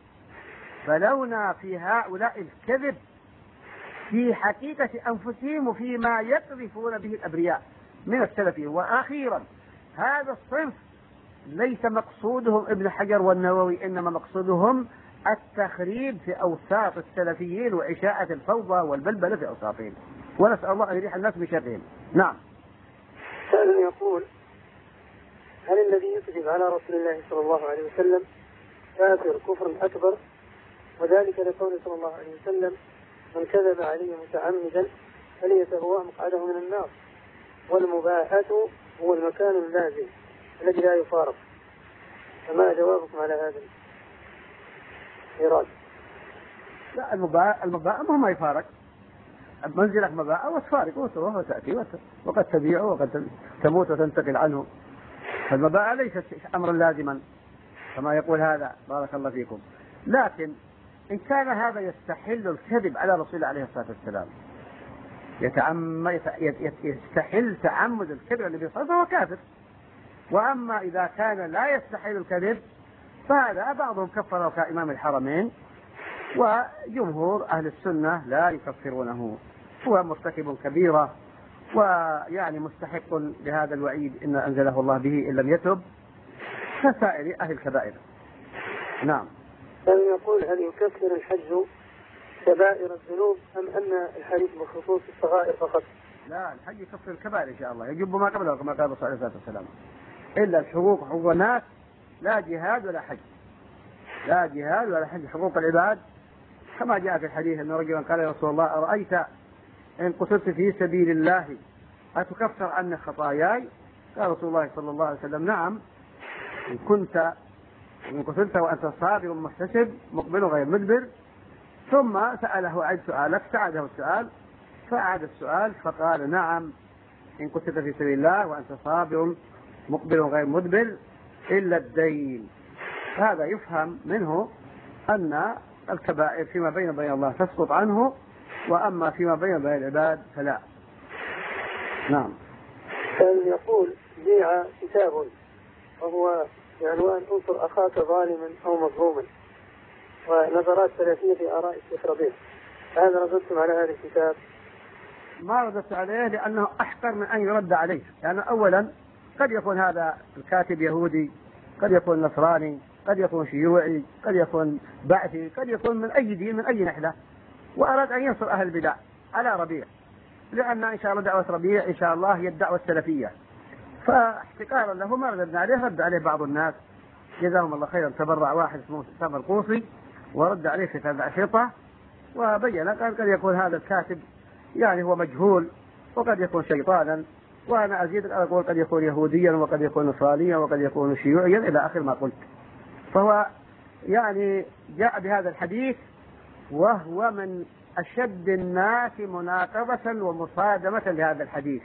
بلونا في هؤلاء الكذب في حقيقة أنفسهم وفيما يقذفون به الأبرياء من السلفيين. وأخيرا هذا الصنف ليس مقصودهم ابن حجر والنووي، إنما مقصودهم التخريب في أوساط السلفيين وإشاعة الفوضى والبلبلة في أوساطهم، ونسأل الله أن يريح الناس بشرهم. نعم. سائل يقول: هل الذي يكذب على رسول الله صلى الله عليه وسلم كافر كفر أكبر؟ وذلك لقول صلى الله عليه وسلم: من كذب عليه متعمدا فليتبوأ مقعده من النار. والمباحة هو المكان اللازم الذي لا يفارق. فما جوابكم على هذا الإيراد؟ لا، المباح المباح ما يفارق، منزلك مباء وتفارق وتروح وتأتي وقد تبيعه وقد تموت وتنتقل عنه. فالمباء ليست أمرا لازما كما يقول هذا، بارك الله فيكم. لكن إن كان هذا يستحل الكذب على رسول الله عليه الصلاة والسلام، يتعم يستحل تعمد الكذب على النبي صلى الله عليه وسلم، فهو كافر. وأما إذا كان لا يستحل الكذب فهذا بعضهم كفره كإمام الحرمين، وجمهور أهل السنة لا يكفرونه، هو مرتكب كبيرة ويعني مستحق لهذا الوعيد إن أنزله الله به إن لم يتب كسائر أهل الكبائر. نعم. هل يقول هل يكفر الحج كبائر الذنوب أم أن الحديث بخصوص الصغائر فقط؟ لا، الحج يكفر الكبائر إن شاء الله، يجب ما قبله كما قال الرسول عليه الصلاة والسلام، إلا الحقوق، حقوق الناس، لا جهاد ولا حج، لا جهاد ولا حج، حقوق العباد كما جاء في الحديث أن رجلا قال يا رسول الله أرأيت إن قتلت في سبيل الله أتكفر عني خطاياي؟ قال رسول الله صلى الله عليه وسلم نعم، إن كنت إن قتلت وأنت صابر محتسب مقبل غير مدبر. ثم سأله عيد سؤالك، سأله السؤال فأعاد السؤال فقال نعم إن قتلت في سبيل الله وأنت صابر مقبل غير مدبر إلا الدين. هذا يفهم منه أن الكبائر فيما بين بين الله تسقط عنه، وأما فيما بين بين العباد فلا. نعم. كان يقول بيع كتاب وهو بعنوان انصر أخاك ظالما أو مظلوما، ونظرات ثلاثية في آراء الشيخ ربيع، هذا رددتم على هذا الكتاب؟ ما رددت عليه لأنه أحقر من أن يرد عليه، لأن يعني أولا قد يكون هذا الكاتب يهودي، قد يكون نصراني، قد يكون شيوعي، قد يكون بعثي، قد يكون من أي دين من أي نحلة، وأراد أن ينصر أهل البدع على ربيع، لأن إن شاء الله دعوة ربيع إن شاء الله هي الدعوة السلفية، فاحتقارا له ما رددنا عليه. رد عليه بعض الناس جزاهم الله خيرا، تبرع واحد اسمه سام القوصي ورد عليه في كتاب أشرطة وبين قال قد يكون هذا الكاتب يعني هو مجهول، وقد يكون شيطانا، وأنا أزيد أقول قد يكون يهوديا وقد يكون نصرانيا وقد يكون شيوعيا إلى آخر ما قلت. فهو يعني جاء بهذا الحديث وهو من أشد الناس مناقضة ومصادمة لهذا الحديث.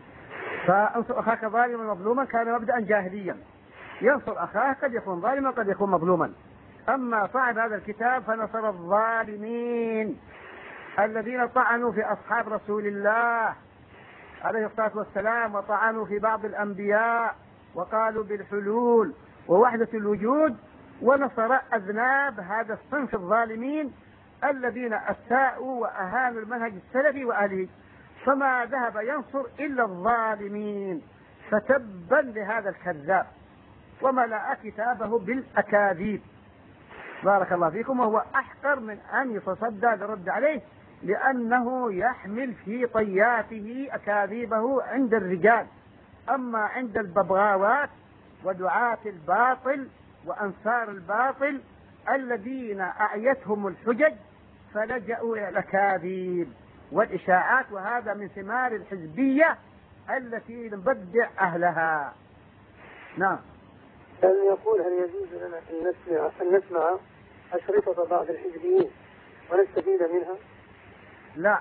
فأنصر أخاك ظالما مظلوما كان مبدأ جاهليا، ينصر أخاه قد يكون ظالما قد يكون مظلوما. أما صاحب هذا الكتاب فنصر الظالمين الذين طعنوا في أصحاب رسول الله عليه الصلاة والسلام، وطعنوا في بعض الأنبياء وقالوا بالحلول ووحدة الوجود، ونصر أذناب هذا الصنف الظالمين الذين أساءوا وأهانوا المنهج السلفي وأهله، فما ذهب ينصر إلا الظالمين. فتبا لهذا الكذاب وملأ كتابه بالأكاذيب، بارك الله فيكم، وهو أحقر من أن يتصدى لرد عليه، لأنه يحمل في طياته أكاذيبه عند الرجال. أما عند الببغاوات ودعاة الباطل وأنصار الباطل الذين أعيتهم الحجج فلجأوا إلى الأكاذيب والإشاعات، وهذا من ثمار الحزبية التي نبدع أهلها. نعم. هل يقول هل يجوز لنا أن نسمع أن نسمع أشرطة بعض الحزبيين ونستفيد منها؟ لا،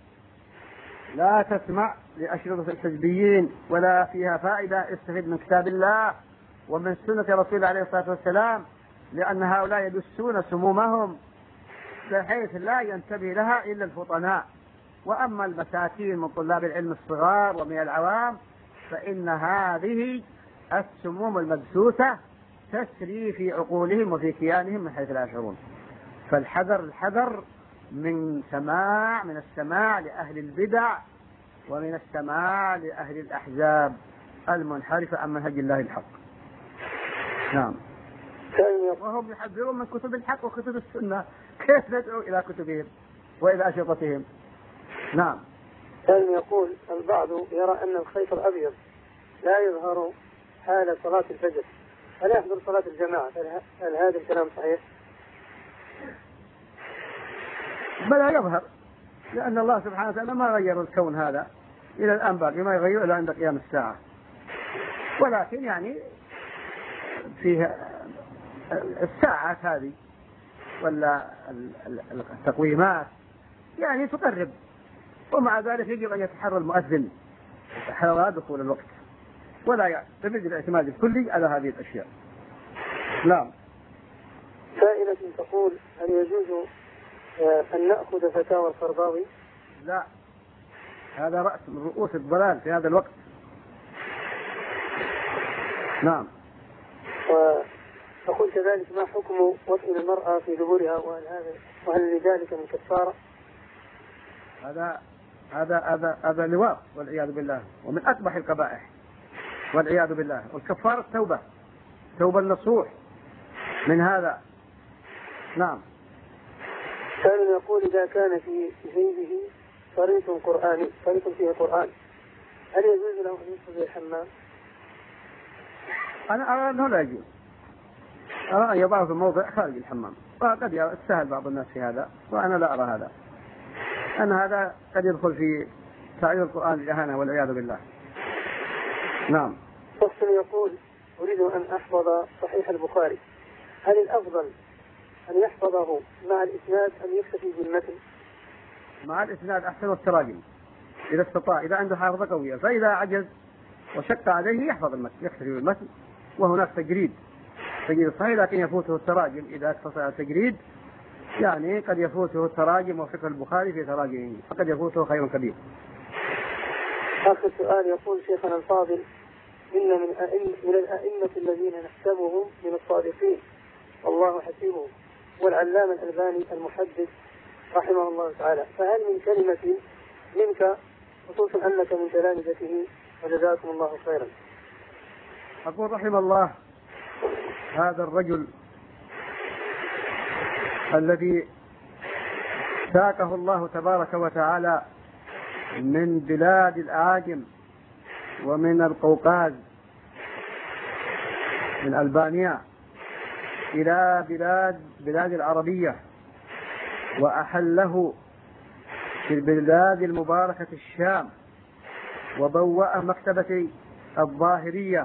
لا تسمع لأشرطة الحزبيين ولا فيها فائدة. استفيد من كتاب الله ومن سنة رسول الله عليه الصلاة والسلام، لأن هؤلاء يدسون سمومهم بحيث لا ينتبه لها إلا الفطناء. وأما المساكين من طلاب العلم الصغار ومن العوام فإن هذه السموم المدسوسة تسري في عقولهم وفي كيانهم من حيث لا يشعرون. فالحذر الحذر من سماع من السماع لأهل البدع ومن السماع لأهل الأحزاب المنحرفة عن منهج الله الحق. نعم. وهم يحذرون من كتب الحق وكتب السنة، كيف ندعو إلى كتبهم وإلى أشرطتهم؟ نعم. كان يقول البعض يرى أن الخيط الأبيض لا يظهر حال صلاة الفجر، هل يحضر صلاة الجماعة؟ هل هذا الكلام صحيح؟ بلا يظهر، لأن الله سبحانه وتعالى ما غير الكون هذا إلى الآن، باقي ما يغير إلا عند قيام الساعة. ولكن يعني فيها الساعات هذه ولا التقويمات يعني تقرب ومع ذلك يجب أن يتحرى المؤذن حرى دخول الوقت ولا يعتمد الاعتماد الكلي على هذه الأشياء. نعم. سائلة تقول: هل يجوز أن نأخذ فتاوى القرضاوي؟ لا، هذا رأس من رؤوس الضلال في هذا الوقت. نعم. وأقول كذلك: ما حكم وطئ المرأة في دبرها، وهل هذا وهل لذلك من كفارة؟ هذا هذا هذا هذا لواط والعياذ بالله، ومن أقبح القبائح والعياذ بالله. والكفارة التوبة، توبة النصوح من هذا. نعم. كان يقول: إذا كان في جيبه شريط قرآني شريط فيه قرآن، هل يجوز له أن يدخل الحمام؟ أنا أرى أنه لا يجوز، أرى أن يضعه في موضع خارج الحمام، وقد يستهل بعض الناس في هذا، وأنا لا أرى هذا، أن هذا قد يدخل في تعيين القرآن الإهانة والعياذ بالله. نعم. شخص يقول: أريد أن أحفظ صحيح البخاري، هل الأفضل أن يحفظه مع الإسناد أم يكتفي بالمتن؟ مع الإسناد أحسن، والتراجم إذا استطاع، إذا عنده حافظة قوية. فإذا عجز وشق عليه يحفظ المتن، يكتفي بالمتن، وهناك تجريد تجريد صحيح، لكن يفوته التراجم إذا اقتصر على التجريد. يعني قد يفوته التراجم وفقه البخاري في تراجمه، فقد يفوته خير كبير. آخر سؤال يقول: شيخنا الفاضل، إن من أئمة من الأئمة الذين نحسبهم من الصادقين والله حسيبهم والعلامة الألباني المحدث رحمه الله تعالى، فهل من كلمة منك، خصوصا أنك من تلامذته، وجزاكم الله خيرا؟ أقول رحم الله هذا الرجل الذي ساقه الله تبارك وتعالى من بلاد الأعاجم ومن القوقاز، من ألبانيا إلى بلاد بلاد العربية، وأحله في البلاد المباركة الشام، وبوأ مكتبة الظاهرية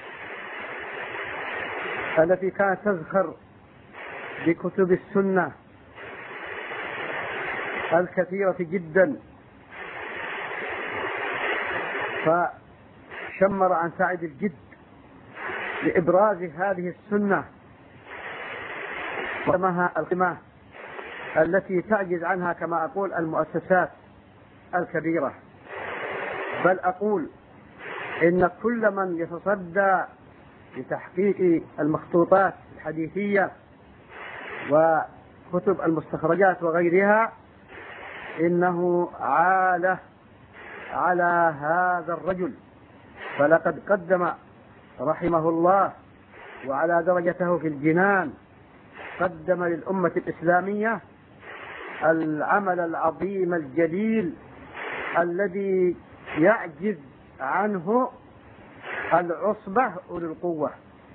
التي كانت تزخر بكتب السنة الكثيرة جدا، فشمر عن سعد الجد لإبراز هذه السنة ومها القمة التي تعجز عنها كما أقول المؤسسات الكبيرة. بل أقول إن كل من يتصدى لتحقيق المخطوطات الحديثية وكتب المستخرجات وغيرها إنه عاله على هذا الرجل، فلقد قدم رحمه الله وعلى درجته في الجنان، قدم للأمة الإسلامية العمل العظيم الجليل الذي يعجز عنه العصبة أولي القوة.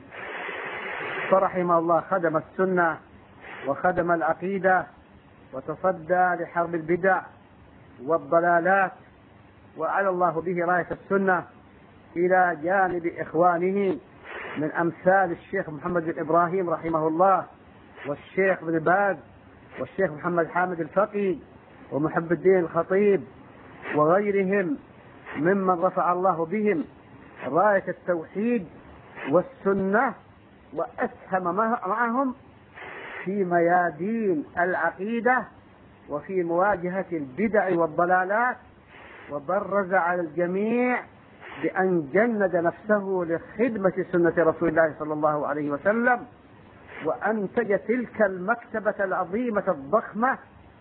فرحمه الله خدم السنة وخدم العقيدة وتصدى لحرب البدع والضلالات، وعلى الله به راية السنة إلى جانب إخوانه من أمثال الشيخ محمد بن إبراهيم رحمه الله، والشيخ بن باز، والشيخ محمد حامد الفقي، ومحب الدين الخطيب، وغيرهم ممن رفع الله بهم راية التوحيد والسنة، وأسهم معهم في ميادين العقيدة وفي مواجهة البدع والضلالات، وبرز على الجميع بأن جند نفسه لخدمة سنة رسول الله صلى الله عليه وسلم، وأنتج تلك المكتبة العظيمة الضخمة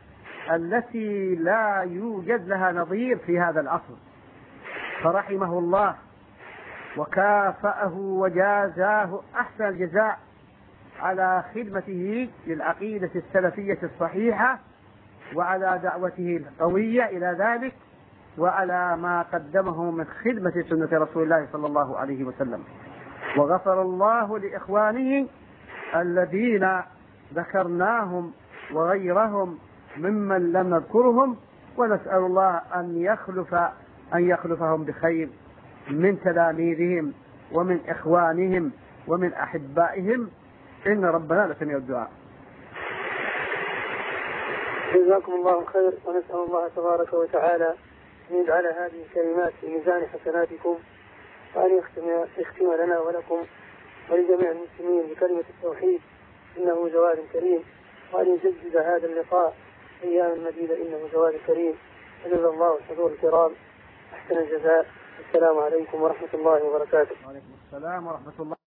التي لا يوجد لها نظير في هذا العصر. فرحمه الله وكافأه وجازاه أحسن الجزاء على خدمته للعقيدة السلفية الصحيحة، وعلى دعوته القوية إلى ذلك، وعلى ما قدمه من خدمة سنة رسول الله صلى الله عليه وسلم. وغفر الله لإخوانه الذين ذكرناهم وغيرهم ممن لم نذكرهم، ونسأل الله أن يخلف أن يخلفهم بخير من تلاميذهم ومن إخوانهم ومن أحبائهم، إن ربنا لسميع الدعاء. جزاكم الله خير، ونسأل الله تبارك وتعالى أن يجعل هذه الكلمات في ميزان حسناتكم، وأن يختم, يختم لنا ولكم ولجميع المسلمين بكلمة التوحيد إنه جواد كريم، وأن يجدد هذا اللقاء أيام مديدة إنه جواد كريم. جزا الله الحضور الكرام أحسن الجزاء. السلام عليكم ورحمة الله وبركاته. وعليكم السلام ورحمة الله.